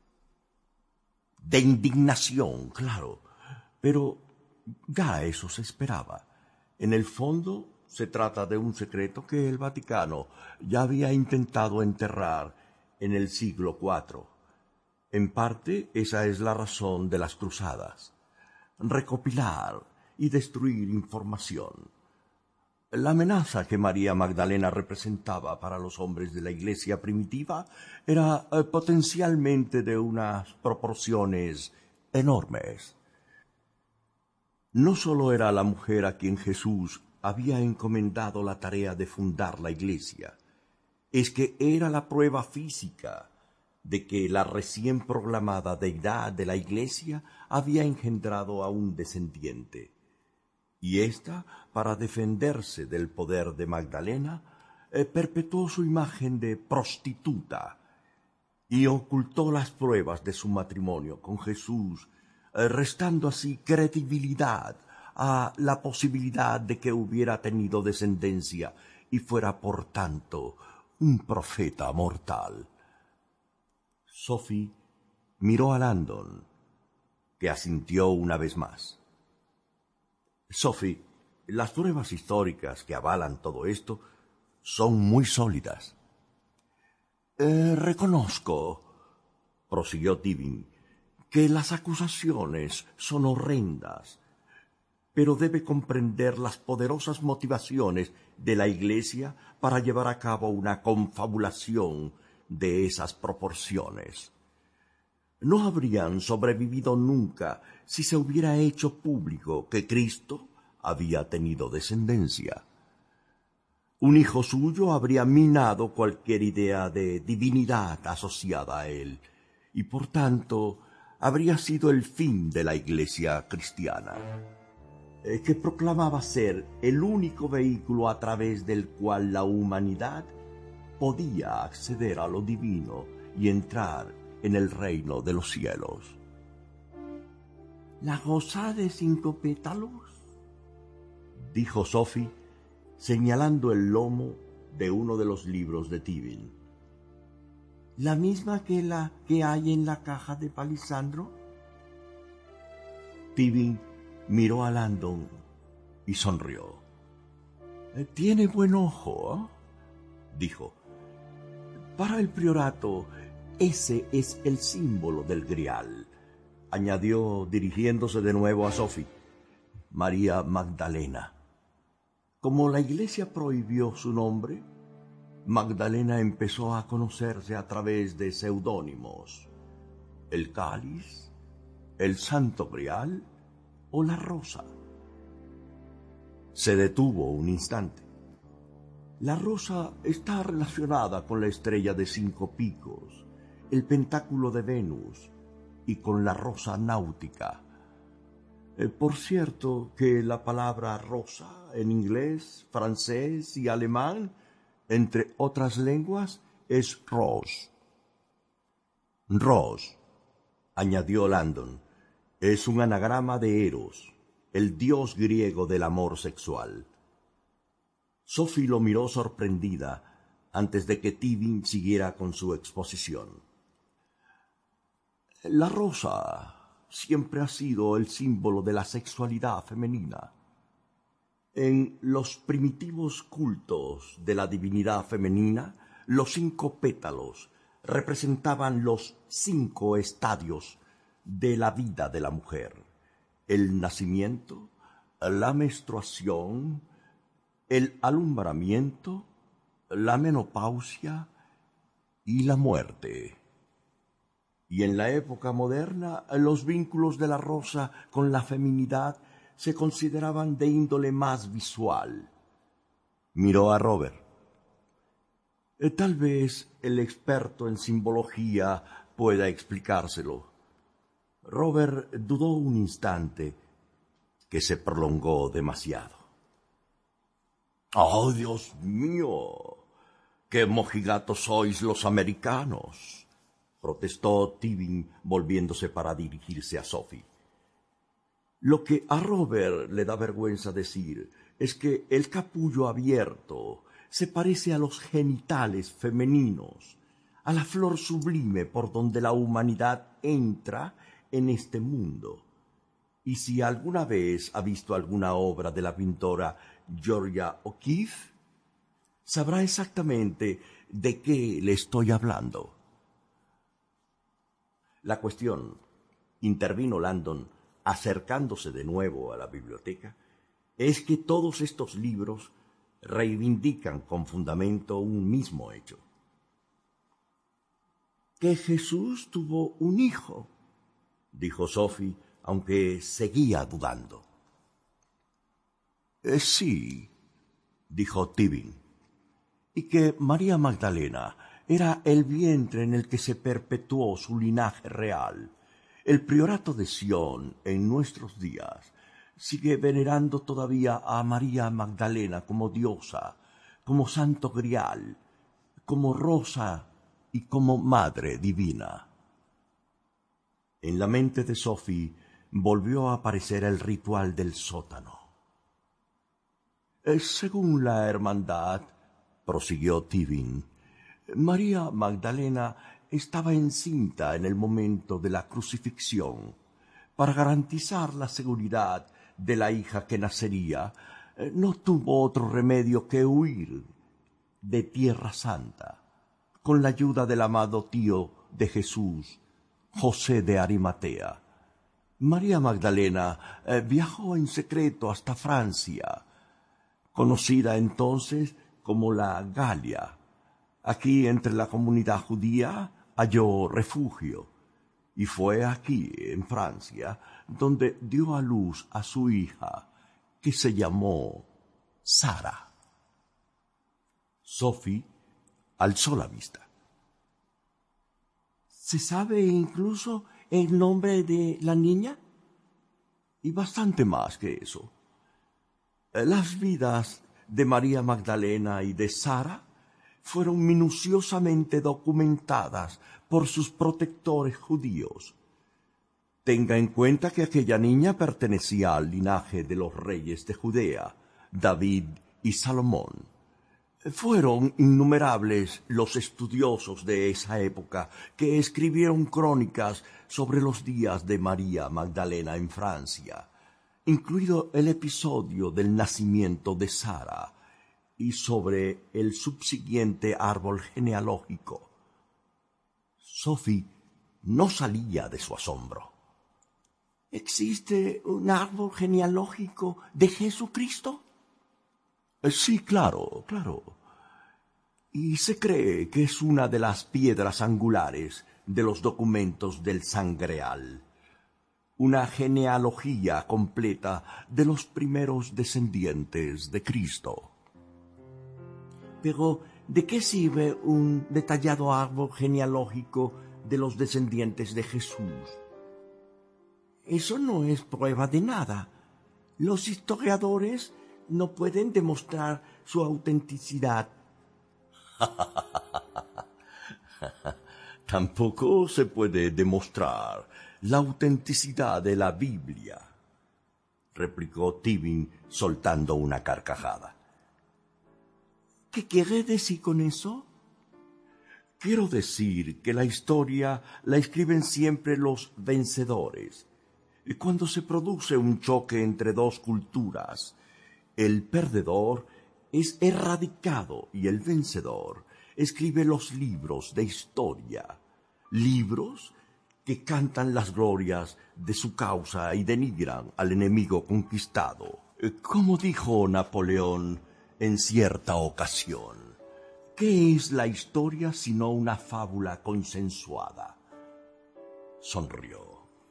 De indignación, claro, pero ya eso se esperaba. En el fondo se trata de un secreto que el Vaticano ya había intentado enterrar en el siglo IV. En parte, esa es la razón de las cruzadas: recopilar y destruir información. La amenaza que María Magdalena representaba para los hombres de la Iglesia primitiva era potencialmente de unas proporciones enormes. No solo era la mujer a quien Jesús había encomendado la tarea de fundar la Iglesia, es que era la prueba física de que la recién proclamada deidad de la Iglesia había engendrado a un descendiente. Y ésta, para defenderse del poder de Magdalena, perpetuó su imagen de prostituta y ocultó las pruebas de su matrimonio con Jesús, restando así credibilidad a la posibilidad de que hubiera tenido descendencia y fuera, por tanto, un profeta mortal. Sophie miró a Landon, que asintió una vez más. Sophie, las pruebas históricas que avalan todo esto son muy sólidas. Reconozco, prosiguió Tibin, que las acusaciones son horrendas, pero debe comprender las poderosas motivaciones de la Iglesia para llevar a cabo una confabulación de esas proporciones. No habrían sobrevivido nunca si se hubiera hecho público que Cristo había tenido descendencia. Un hijo suyo habría minado cualquier idea de divinidad asociada a él, y por tanto habría sido el fin de la Iglesia cristiana, que proclamaba ser el único vehículo a través del cual la humanidad podía acceder a lo divino y entrar en el reino de los cielos. ¿La rosa de 5 pétalos?, dijo Sophie, señalando el lomo de uno de los libros de Tibin. ¿La misma que la que hay en la caja de Palisandro? Tibin miró a Landon y sonrió. Tiene buen ojo, ¿eh?, dijo. Para el priorato, ese es el símbolo del Grial, añadió dirigiéndose de nuevo a Sophie. María Magdalena. Como la Iglesia prohibió su nombre, Magdalena empezó a conocerse a través de seudónimos: el cáliz, el santo grial o la rosa. Se detuvo un instante. La rosa está relacionada con la estrella de 5 picos, el pentáculo de Venus, y con la rosa náutica. Por cierto que la palabra rosa en inglés, francés y alemán, entre otras lenguas, es rose. Rose, añadió Landon, es un anagrama de Eros, el dios griego del amor sexual. Sophie lo miró sorprendida antes de que Tibin siguiera con su exposición. La rosa siempre ha sido el símbolo de la sexualidad femenina. En los primitivos cultos de la divinidad femenina, los 5 pétalos representaban los 5 estadios de la vida de la mujer: el nacimiento, la menstruación, el alumbramiento, la menopausia y la muerte. Y en la época moderna, los vínculos de la rosa con la feminidad se consideraban de índole más visual. Miró a Robert. Tal vez el experto en simbología pueda explicárselo. Robert dudó un instante, que se prolongó demasiado. ¡Oh, Dios mío! ¡Qué mojigatos sois los americanos!, protestó Tibin, volviéndose para dirigirse a Sophie. Lo que a Robert le da vergüenza decir es que el capullo abierto se parece a los genitales femeninos, a la flor sublime por donde la humanidad entra en este mundo. Y si alguna vez ha visto alguna obra de la pintora Georgia O'Keeffe, sabrá exactamente de qué le estoy hablando. La cuestión, intervino Landon, acercándose de nuevo a la biblioteca, es que todos estos libros reivindican con fundamento un mismo hecho: que Jesús tuvo un hijo, dijo Sophie, aunque seguía dudando. Sí, dijo Tibin, y que María Magdalena era el vientre en el que se perpetuó su linaje real. El priorato de Sion, en nuestros días, sigue venerando todavía a María Magdalena como diosa, como santo grial, como rosa y como madre divina. En la mente de Sophie volvió a aparecer el ritual del sótano. Según la hermandad, prosiguió Tibin, María Magdalena estaba encinta en el momento de la crucifixión. Para garantizar la seguridad de la hija que nacería, no tuvo otro remedio que huir de Tierra Santa, con la ayuda del amado tío de Jesús, José de Arimatea. María Magdalena viajó en secreto hasta Francia, conocida entonces como la Galia. Aquí, entre la comunidad judía, halló refugio, y fue aquí, en Francia, donde dio a luz a su hija, que se llamó Sara. Sophie alzó la vista. ¿Se sabe incluso el nombre de la niña? Y bastante más que eso. Las vidas de María Magdalena y de Sara fueron minuciosamente documentadas por sus protectores judíos. Tenga en cuenta que aquella niña pertenecía al linaje de los reyes de Judea, David y Salomón. Fueron innumerables los estudiosos de esa época que escribieron crónicas sobre los días de María Magdalena en Francia, incluido el episodio del nacimiento de Sara, y sobre el subsiguiente árbol genealógico. Sophie no salía de su asombro. ¿Existe un árbol genealógico de Jesucristo? Sí, claro. Y se cree que es una de las piedras angulares de los documentos del Sangreal. Una genealogía completa de los primeros descendientes de Cristo. Pero, ¿de qué sirve un detallado árbol genealógico de los descendientes de Jesús? Eso no es prueba de nada. Los historiadores no pueden demostrar su autenticidad. Tampoco se puede demostrar la autenticidad de la Biblia, replicó Tibin soltando una carcajada. ¿Qué quiere decir con eso? Quiero decir que la historia la escriben siempre los vencedores. Y cuando se produce un choque entre dos culturas, el perdedor es erradicado y el vencedor escribe los libros de historia, libros que cantan las glorias de su causa y denigran al enemigo conquistado. Como dijo Napoleón en cierta ocasión, ¿qué es la historia sino una fábula consensuada? Sonrió.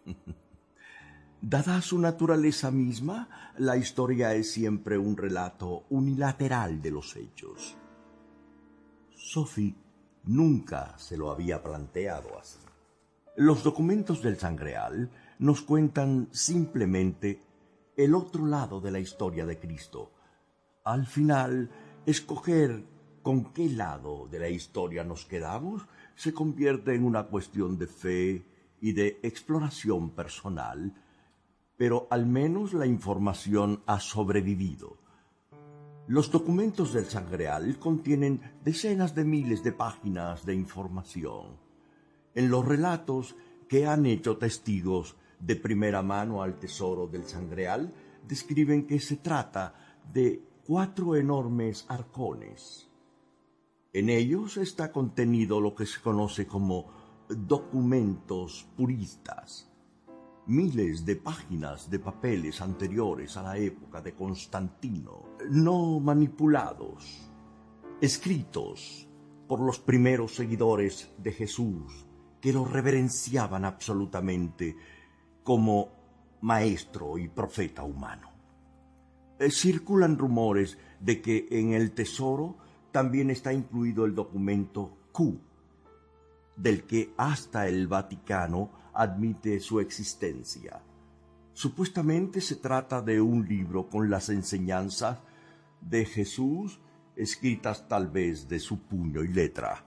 Dada su naturaleza misma, la historia es siempre un relato unilateral de los hechos. Sophie nunca se lo había planteado así. Los documentos del Sangreal nos cuentan simplemente el otro lado de la historia de Cristo. Al final, escoger con qué lado de la historia nos quedamos se convierte en una cuestión de fe y de exploración personal, pero al menos la información ha sobrevivido. Los documentos del Sangreal contienen decenas de miles de páginas de información. En los relatos que han hecho testigos de primera mano al tesoro del Sangreal, describen que se trata de 4 enormes arcones. En ellos está contenido lo que se conoce como documentos puristas. Miles de páginas de papeles anteriores a la época de Constantino, no manipulados, escritos por los primeros seguidores de Jesús, que lo reverenciaban absolutamente como maestro y profeta humano. Circulan rumores de que en el tesoro también está incluido el documento Q, del que hasta el Vaticano admite su existencia. Supuestamente se trata de un libro con las enseñanzas de Jesús, escritas tal vez de su puño y letra.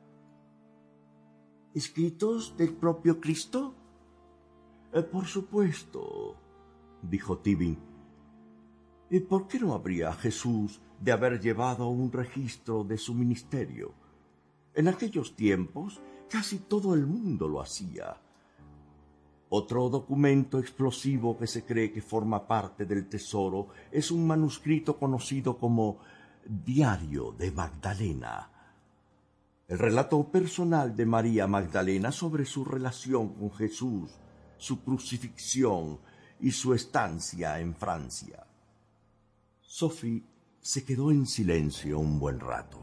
¿Escritos del propio Cristo? Por supuesto, dijo Tibin. ¿Y por qué no habría Jesús de haber llevado un registro de su ministerio? En aquellos tiempos casi todo el mundo lo hacía. Otro documento explosivo que se cree que forma parte del tesoro es un manuscrito conocido como Diario de Magdalena. El relato personal de María Magdalena sobre su relación con Jesús, su crucifixión y su estancia en Francia. Sophie se quedó en silencio un buen rato.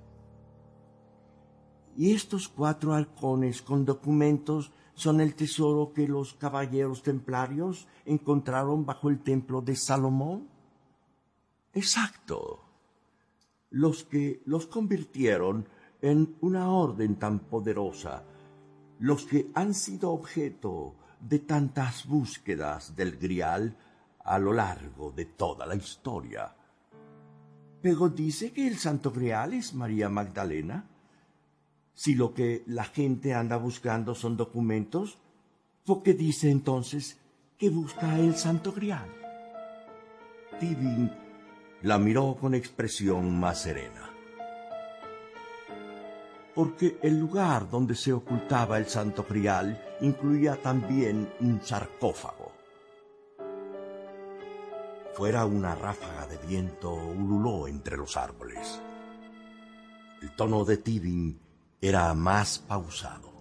¿Y estos 4 arcones con documentos son el tesoro que los caballeros templarios encontraron bajo el templo de Salomón? Exacto. Los que los convirtieron en una orden tan poderosa, los que han sido objeto de tantas búsquedas del Grial a lo largo de toda la historia. Pero dice que el Santo Grial es María Magdalena. Si lo que la gente anda buscando son documentos, ¿por qué dice entonces que busca el Santo Grial? Tibin la miró con expresión más serena. Porque el lugar donde se ocultaba el Santo Grial incluía también un sarcófago. Fuera una ráfaga de viento ululó entre los árboles. El tono de Tibin era más pausado.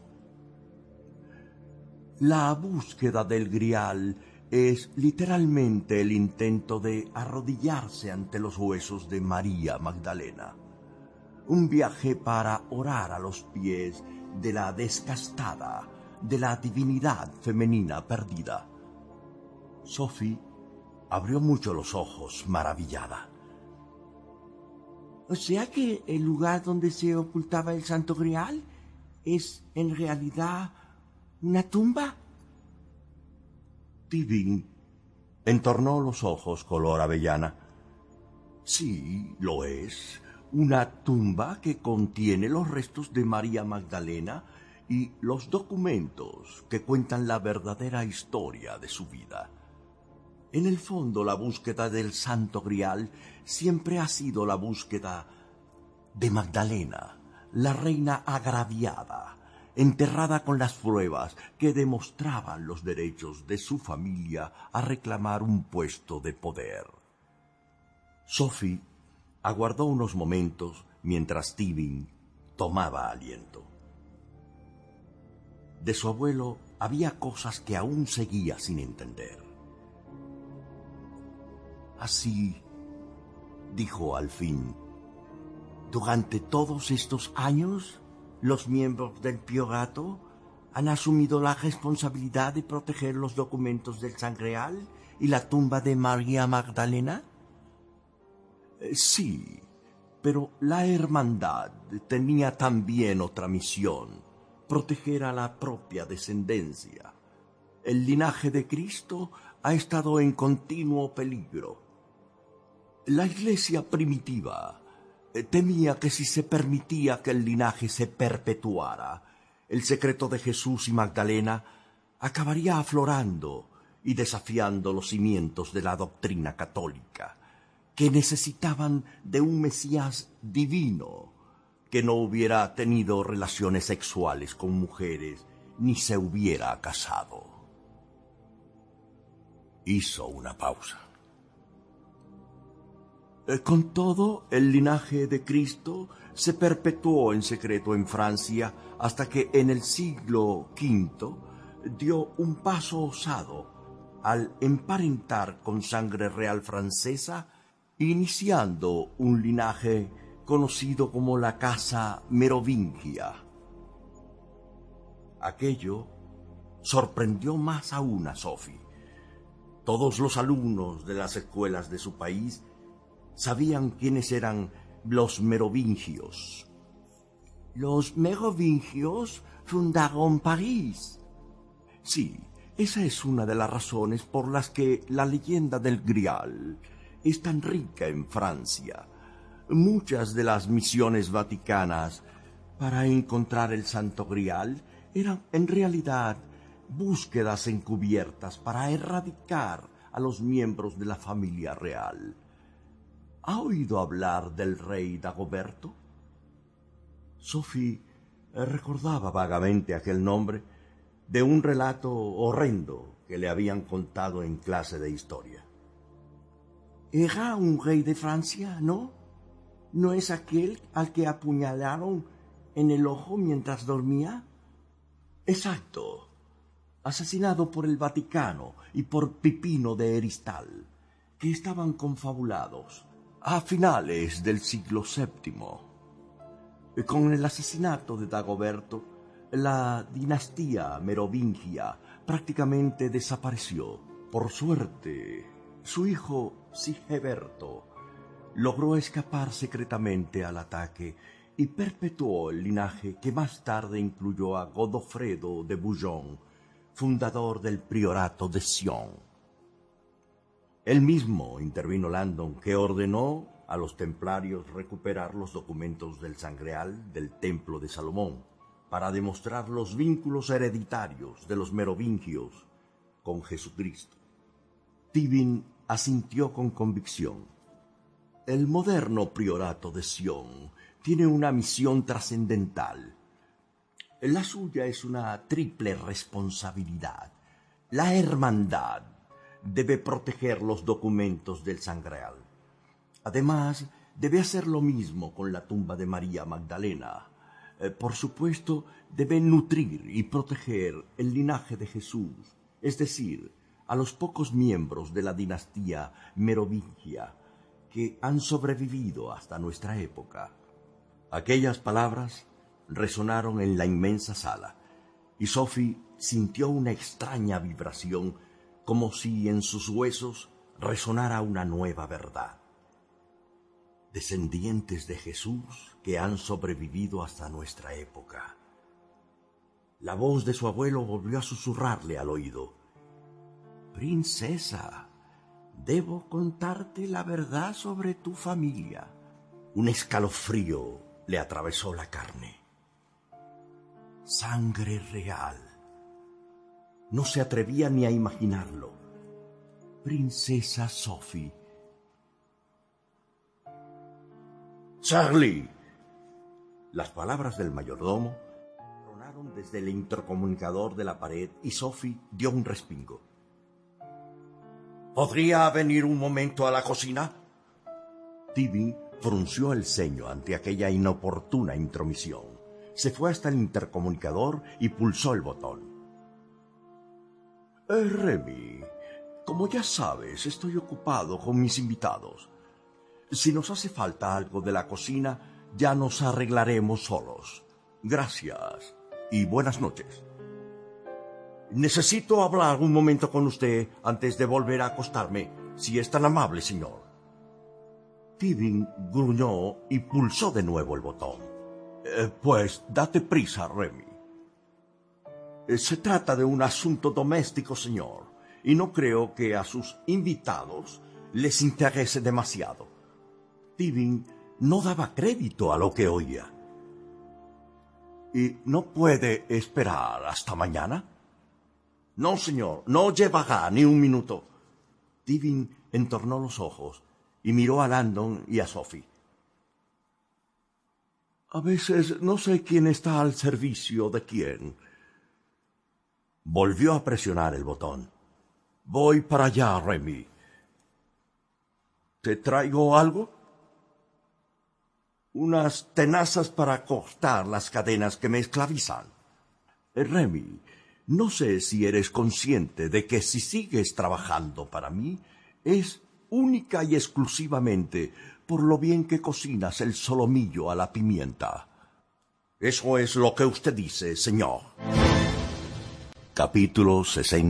La búsqueda del Grial es literalmente el intento de arrodillarse ante los huesos de María Magdalena. Un viaje para orar a los pies de la descastada, de la divinidad femenina perdida. Sophie abrió mucho los ojos, maravillada. ¿O sea que el lugar donde se ocultaba el Santo Grial es en realidad una tumba? Tibin entornó los ojos color avellana. Sí, lo es. Una tumba que contiene los restos de María Magdalena y los documentos que cuentan la verdadera historia de su vida. En el fondo, la búsqueda del Santo Grial siempre ha sido la búsqueda de Magdalena, la reina agraviada, enterrada con las pruebas que demostraban los derechos de su familia a reclamar un puesto de poder. Sophie aguardó unos momentos mientras Tywin tomaba aliento. De su abuelo había cosas que aún seguía sin entender. Así, dijo al fin, durante todos estos años, los miembros del Priorato han asumido la responsabilidad de proteger los documentos del Sangreal y la tumba de María Magdalena. Sí, pero la hermandad tenía también otra misión: proteger a la propia descendencia. El linaje de Cristo ha estado en continuo peligro. La Iglesia primitiva temía que si se permitía que el linaje se perpetuara, el secreto de Jesús y Magdalena acabaría aflorando y desafiando los cimientos de la doctrina católica, que necesitaban de un Mesías divino, que no hubiera tenido relaciones sexuales con mujeres ni se hubiera casado. Hizo una pausa. Con todo, el linaje de Cristo se perpetuó en secreto en Francia hasta que en el siglo V dio un paso osado al emparentar con sangre real francesa, iniciando un linaje conocido como la Casa Merovingia. Aquello sorprendió más aún a Sophie. Todos los alumnos de las escuelas de su país sabían quiénes eran los merovingios. ¿Los merovingios fundaron París? Sí, esa es una de las razones por las que la leyenda del Grial es tan rica en Francia. Muchas de las misiones vaticanas para encontrar el Santo Grial eran en realidad búsquedas encubiertas para erradicar a los miembros de la familia real. ¿Ha oído hablar del rey Dagoberto? Sophie recordaba vagamente aquel nombre de un relato horrendo que le habían contado en clase de historia. Era un rey de Francia, ¿no? ¿No es aquel al que apuñalaron en el ojo mientras dormía? Exacto. Asesinado por el Vaticano y por Pipino de Heristal, que estaban confabulados a finales del siglo VII. Con el asesinato de Dagoberto, la dinastía merovingia prácticamente desapareció. Por suerte, su hijo Sigeberto logró escapar secretamente al ataque y perpetuó el linaje que más tarde incluyó a Godofredo de Bouillon, fundador del Priorato de Sion. Él mismo intervino Landon, que ordenó a los templarios recuperar los documentos del Sangreal del Templo de Salomón para demostrar los vínculos hereditarios de los merovingios con Jesucristo. Tywin asintió con convicción. El moderno Priorato de Sion tiene una misión trascendental. La suya es una triple responsabilidad. La hermandad debe proteger los documentos del Sangreal. Además, debe hacer lo mismo con la tumba de María Magdalena. Por supuesto, debe nutrir y proteger el linaje de Jesús, es decir, a los pocos miembros de la dinastía merovingia que han sobrevivido hasta nuestra época. Aquellas palabras resonaron en la inmensa sala, y Sophie sintió una extraña vibración, como si en sus huesos resonara una nueva verdad. Descendientes de Jesús que han sobrevivido hasta nuestra época. La voz de su abuelo volvió a susurrarle al oído. Princesa, debo contarte la verdad sobre tu familia. Un escalofrío le atravesó la carne. Sangre real. No se atrevía ni a imaginarlo. Princesa Sophie. Charlie. Las palabras del mayordomo tronaron desde el intercomunicador de la pared y Sophie dio un respingo. ¿Podría venir un momento a la cocina? Tibin frunció el ceño ante aquella inoportuna intromisión. Se fue hasta el intercomunicador y pulsó el botón. Remy, como ya sabes, estoy ocupado con mis invitados. Si nos hace falta algo de la cocina, ya nos arreglaremos solos. Gracias y buenas noches. Necesito hablar un momento con usted antes de volver a acostarme, si es tan amable, señor. Tibin gruñó y pulsó de nuevo el botón. Pues date prisa, Remy. Se trata de un asunto doméstico, señor, y no creo que a sus invitados les interese demasiado. Tibin no daba crédito a lo que oía. ¿Y no puede esperar hasta mañana? No, señor, no llevará ni un minuto. Tibin entornó los ojos y miró a Landon y a Sophie. A veces no sé quién está al servicio de quién. Volvió a presionar el botón. Voy para allá, Remy. ¿Te traigo algo? Unas tenazas para cortar las cadenas que me esclavizan. Remy, no sé si eres consciente de que si sigues trabajando para mí es única y exclusivamente por lo bien que cocinas el solomillo a la pimienta. Eso es lo que usted dice, señor. Capítulo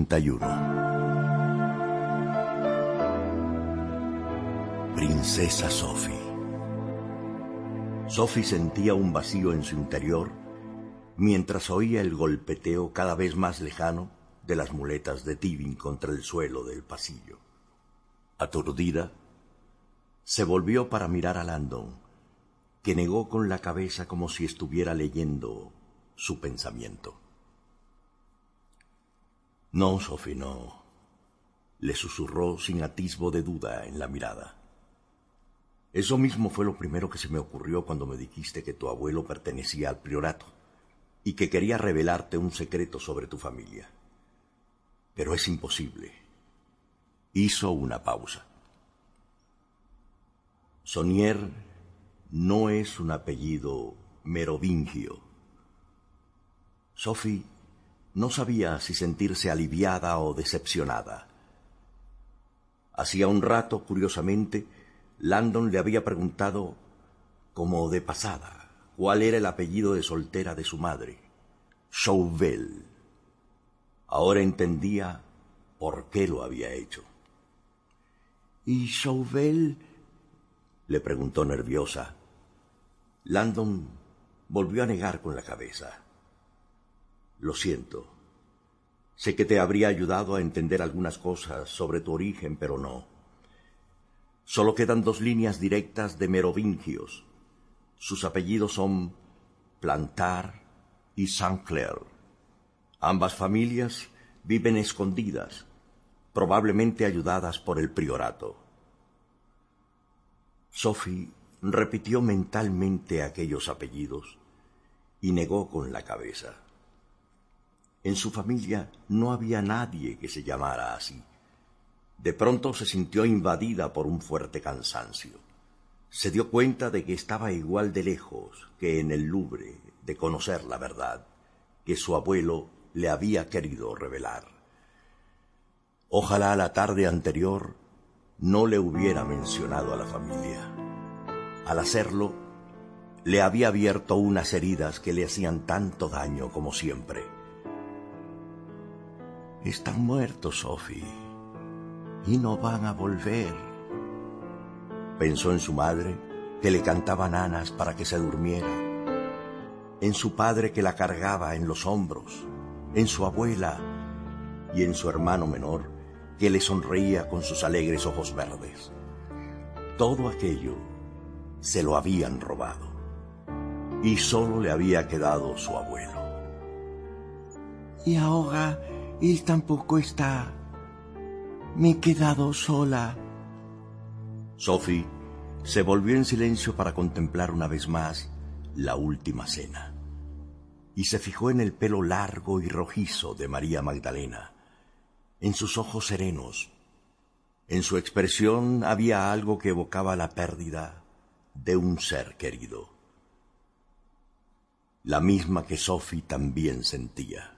61. Princesa Sophie. Sophie sentía un vacío en su interior mientras oía el golpeteo cada vez más lejano de las muletas de Tibin contra el suelo del pasillo. Aturdida, se volvió para mirar a Landon, que negó con la cabeza como si estuviera leyendo su pensamiento. No, Sophie, no, le susurró sin atisbo de duda en la mirada. Eso mismo fue lo primero que se me ocurrió cuando me dijiste que tu abuelo pertenecía al priorato y que quería revelarte un secreto sobre tu familia. Pero es imposible. Hizo una pausa. Saunier no es un apellido merovingio. Sophie no sabía si sentirse aliviada o decepcionada. Hacía un rato, curiosamente, Landon le había preguntado, como de pasada, cuál era el apellido de soltera de su madre, Chauvel. Ahora entendía por qué lo había hecho. ¿Y Chauvel? Le preguntó nerviosa. Landon volvió a negar con la cabeza. Lo siento. Sé que te habría ayudado a entender algunas cosas sobre tu origen, pero no. Solo quedan 2 líneas directas de merovingios. Sus apellidos son Plantard y Saint-Clair. Ambas familias viven escondidas, probablemente ayudadas por el priorato. Sophie repitió mentalmente aquellos apellidos y negó con la cabeza. En su familia no había nadie que se llamara así. De pronto se sintió invadida por un fuerte cansancio. Se dio cuenta de que estaba igual de lejos que en el Louvre de conocer la verdad que su abuelo le había querido revelar. Ojalá la tarde anterior no le hubiera mencionado a la familia. Al hacerlo, le había abierto unas heridas que le hacían tanto daño como siempre. Están muertos, Sophie, y no van a volver. Pensó en su madre, que le cantaba nanas para que se durmiera, en su padre que la cargaba en los hombros, en su abuela y en su hermano menor, que le sonreía con sus alegres ojos verdes. Todo aquello se lo habían robado, y solo le había quedado su abuelo. Y ahora él tampoco está. Me he quedado sola. Sophie se volvió en silencio para contemplar una vez más La Última Cena, y se fijó en el pelo largo y rojizo de María Magdalena, en sus ojos serenos. En su expresión había algo que evocaba la pérdida de un ser querido, la misma que Sophie también sentía.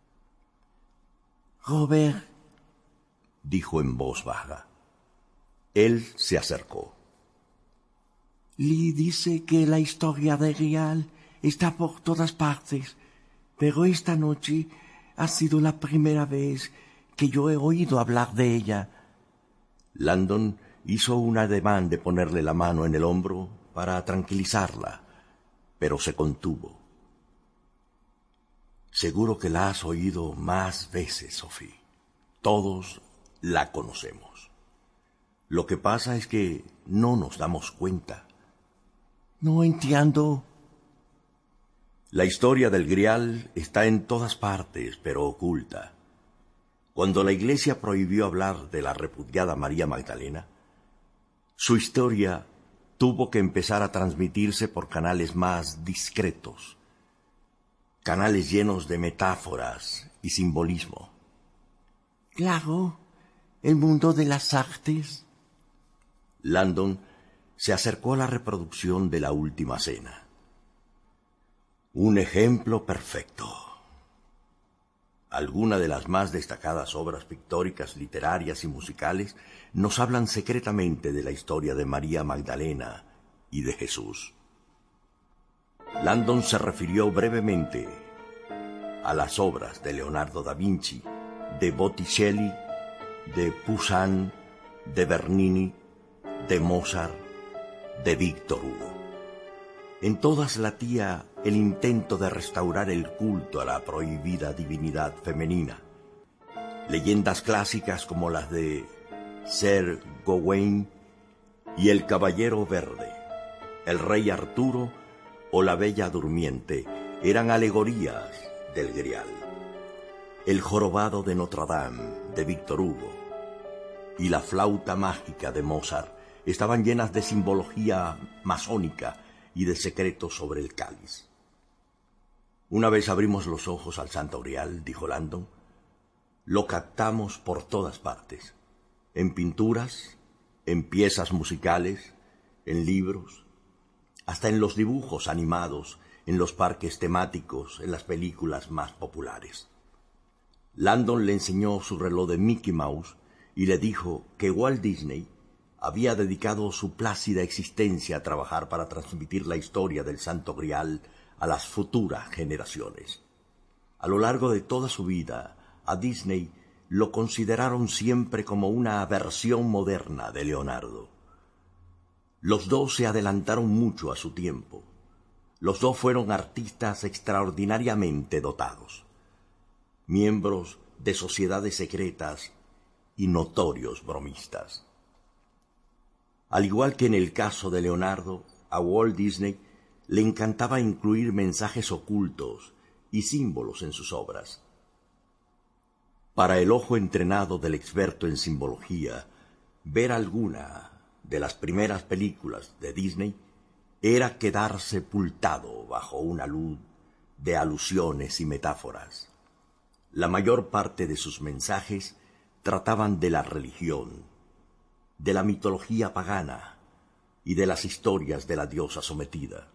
Robert, dijo en voz baja. Él se acercó. Lee dice que la historia de Grial está por todas partes, pero esta noche ha sido la primera vez que yo he oído hablar de ella. Landon hizo un ademán de ponerle la mano en el hombro para tranquilizarla, pero se contuvo. Seguro que la has oído más veces, Sophie. Todos la conocemos. Lo que pasa es que no nos damos cuenta. No entiendo. La historia del Grial está en todas partes, pero oculta. Cuando la Iglesia prohibió hablar de la repudiada María Magdalena, su historia tuvo que empezar a transmitirse por canales más discretos, canales llenos de metáforas y simbolismo. Claro, el mundo de las artes. Landon se acercó a la reproducción de La Última Cena. Un ejemplo perfecto. Algunas de las más destacadas obras pictóricas, literarias y musicales nos hablan secretamente de la historia de María Magdalena y de Jesús. Landon se refirió brevemente a las obras de Leonardo da Vinci, de Botticelli, de Poussin, de Bernini, de Mozart, de Víctor Hugo. En todas latía el intento de restaurar el culto a la prohibida divinidad femenina. Leyendas clásicas como las de Sir Gawain y el Caballero Verde, el Rey Arturo o la Bella Durmiente eran alegorías del Grial. El Jorobado de Notre Dame de Víctor Hugo y la Flauta Mágica de Mozart estaban llenas de simbología masónica y de secretos sobre el cáliz. Una vez abrimos los ojos al Santo Grial, dijo Landon, lo captamos por todas partes, en pinturas, en piezas musicales, en libros, hasta en los dibujos animados, en los parques temáticos, en las películas más populares. Landon le enseñó su reloj de Mickey Mouse y le dijo que Walt Disney había dedicado su plácida existencia a trabajar para transmitir la historia del Santo Grial a las futuras generaciones. A lo largo de toda su vida, a Disney lo consideraron siempre como una versión moderna de Leonardo. Los dos se adelantaron mucho a su tiempo. Los dos fueron artistas extraordinariamente dotados, miembros de sociedades secretas y notorios bromistas. Al igual que en el caso de Leonardo, a Walt Disney le encantaba incluir mensajes ocultos y símbolos en sus obras. Para el ojo entrenado del experto en simbología, ver alguna de las primeras películas de Disney era quedar sepultado bajo una luz de alusiones y metáforas. La mayor parte de sus mensajes trataban de la religión, de la mitología pagana y de las historias de la diosa sometida.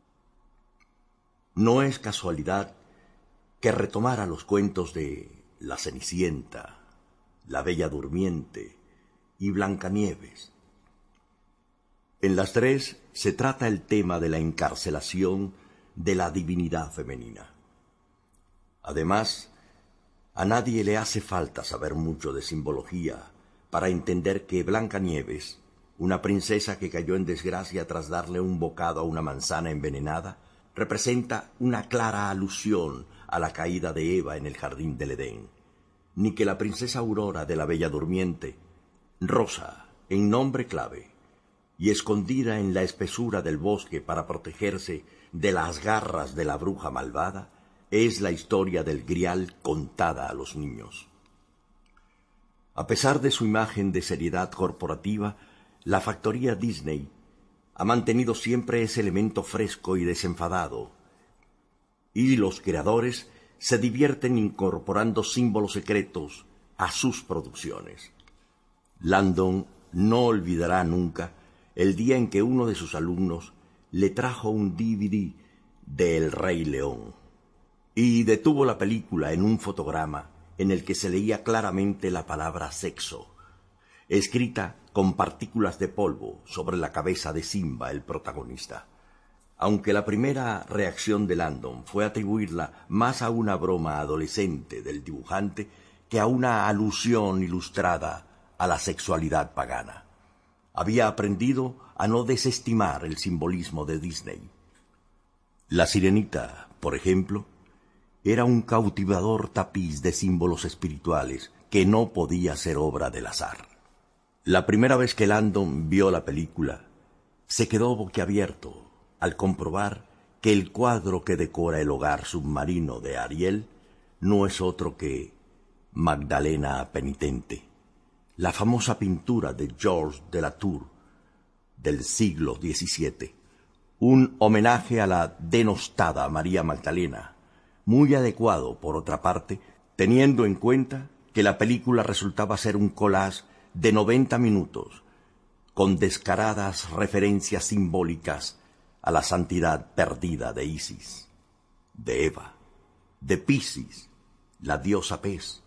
No es casualidad que retomara los cuentos de La Cenicienta, La Bella Durmiente y Blancanieves. En las tres se trata el tema de la encarcelación de la divinidad femenina. Además, a nadie le hace falta saber mucho de simbología para entender que Blancanieves, una princesa que cayó en desgracia tras darle un bocado a una manzana envenenada, representa una clara alusión a la caída de Eva en el jardín del Edén, ni que la princesa Aurora de la Bella Durmiente, rosa en nombre clave y escondida en la espesura del bosque para protegerse de las garras de la bruja malvada, es la historia del Grial contada a los niños. A pesar de su imagen de seriedad corporativa, la factoría Disney ha mantenido siempre ese elemento fresco y desenfadado, y los creadores se divierten incorporando símbolos secretos a sus producciones. Landon no olvidará nunca el día en que uno de sus alumnos le trajo un DVD de El Rey León y detuvo la película en un fotograma en el que se leía claramente la palabra sexo, escrita con partículas de polvo sobre la cabeza de Simba, el protagonista. Aunque la primera reacción de Landon fue atribuirla más a una broma adolescente del dibujante que a una alusión ilustrada a la sexualidad pagana. Había aprendido a no desestimar el simbolismo de Disney. La Sirenita, por ejemplo, era un cautivador tapiz de símbolos espirituales que no podía ser obra del azar. La primera vez que Landon vio la película, se quedó boquiabierto al comprobar que el cuadro que decora el hogar submarino de Ariel no es otro que Magdalena penitente, la famosa pintura de Georges de la Tour del siglo XVII, un homenaje a la denostada María Magdalena, muy adecuado, por otra parte, teniendo en cuenta que la película resultaba ser un collage de 90 minutos, con descaradas referencias simbólicas a la santidad perdida de Isis, de Eva, de Piscis, la diosa pez,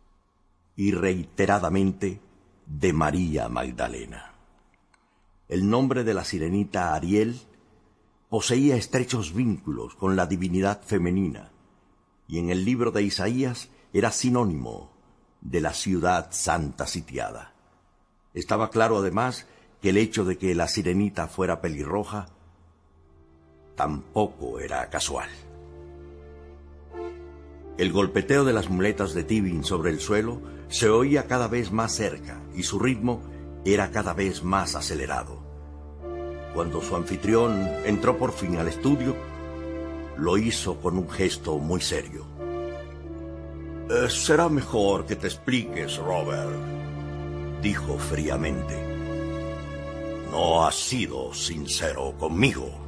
y reiteradamente de María Magdalena. El nombre de la sirenita Ariel poseía estrechos vínculos con la divinidad femenina, y en el libro de Isaías era sinónimo de la ciudad santa sitiada. Estaba claro además que el hecho de que la sirenita fuera pelirroja tampoco era casual. El golpeteo de las muletas de Tibin sobre el suelo se oía cada vez más cerca y su ritmo era cada vez más acelerado. Cuando su anfitrión entró por fin al estudio, lo hizo con un gesto muy serio. «Será mejor que te expliques, Robert», dijo fríamente. «No has sido sincero conmigo».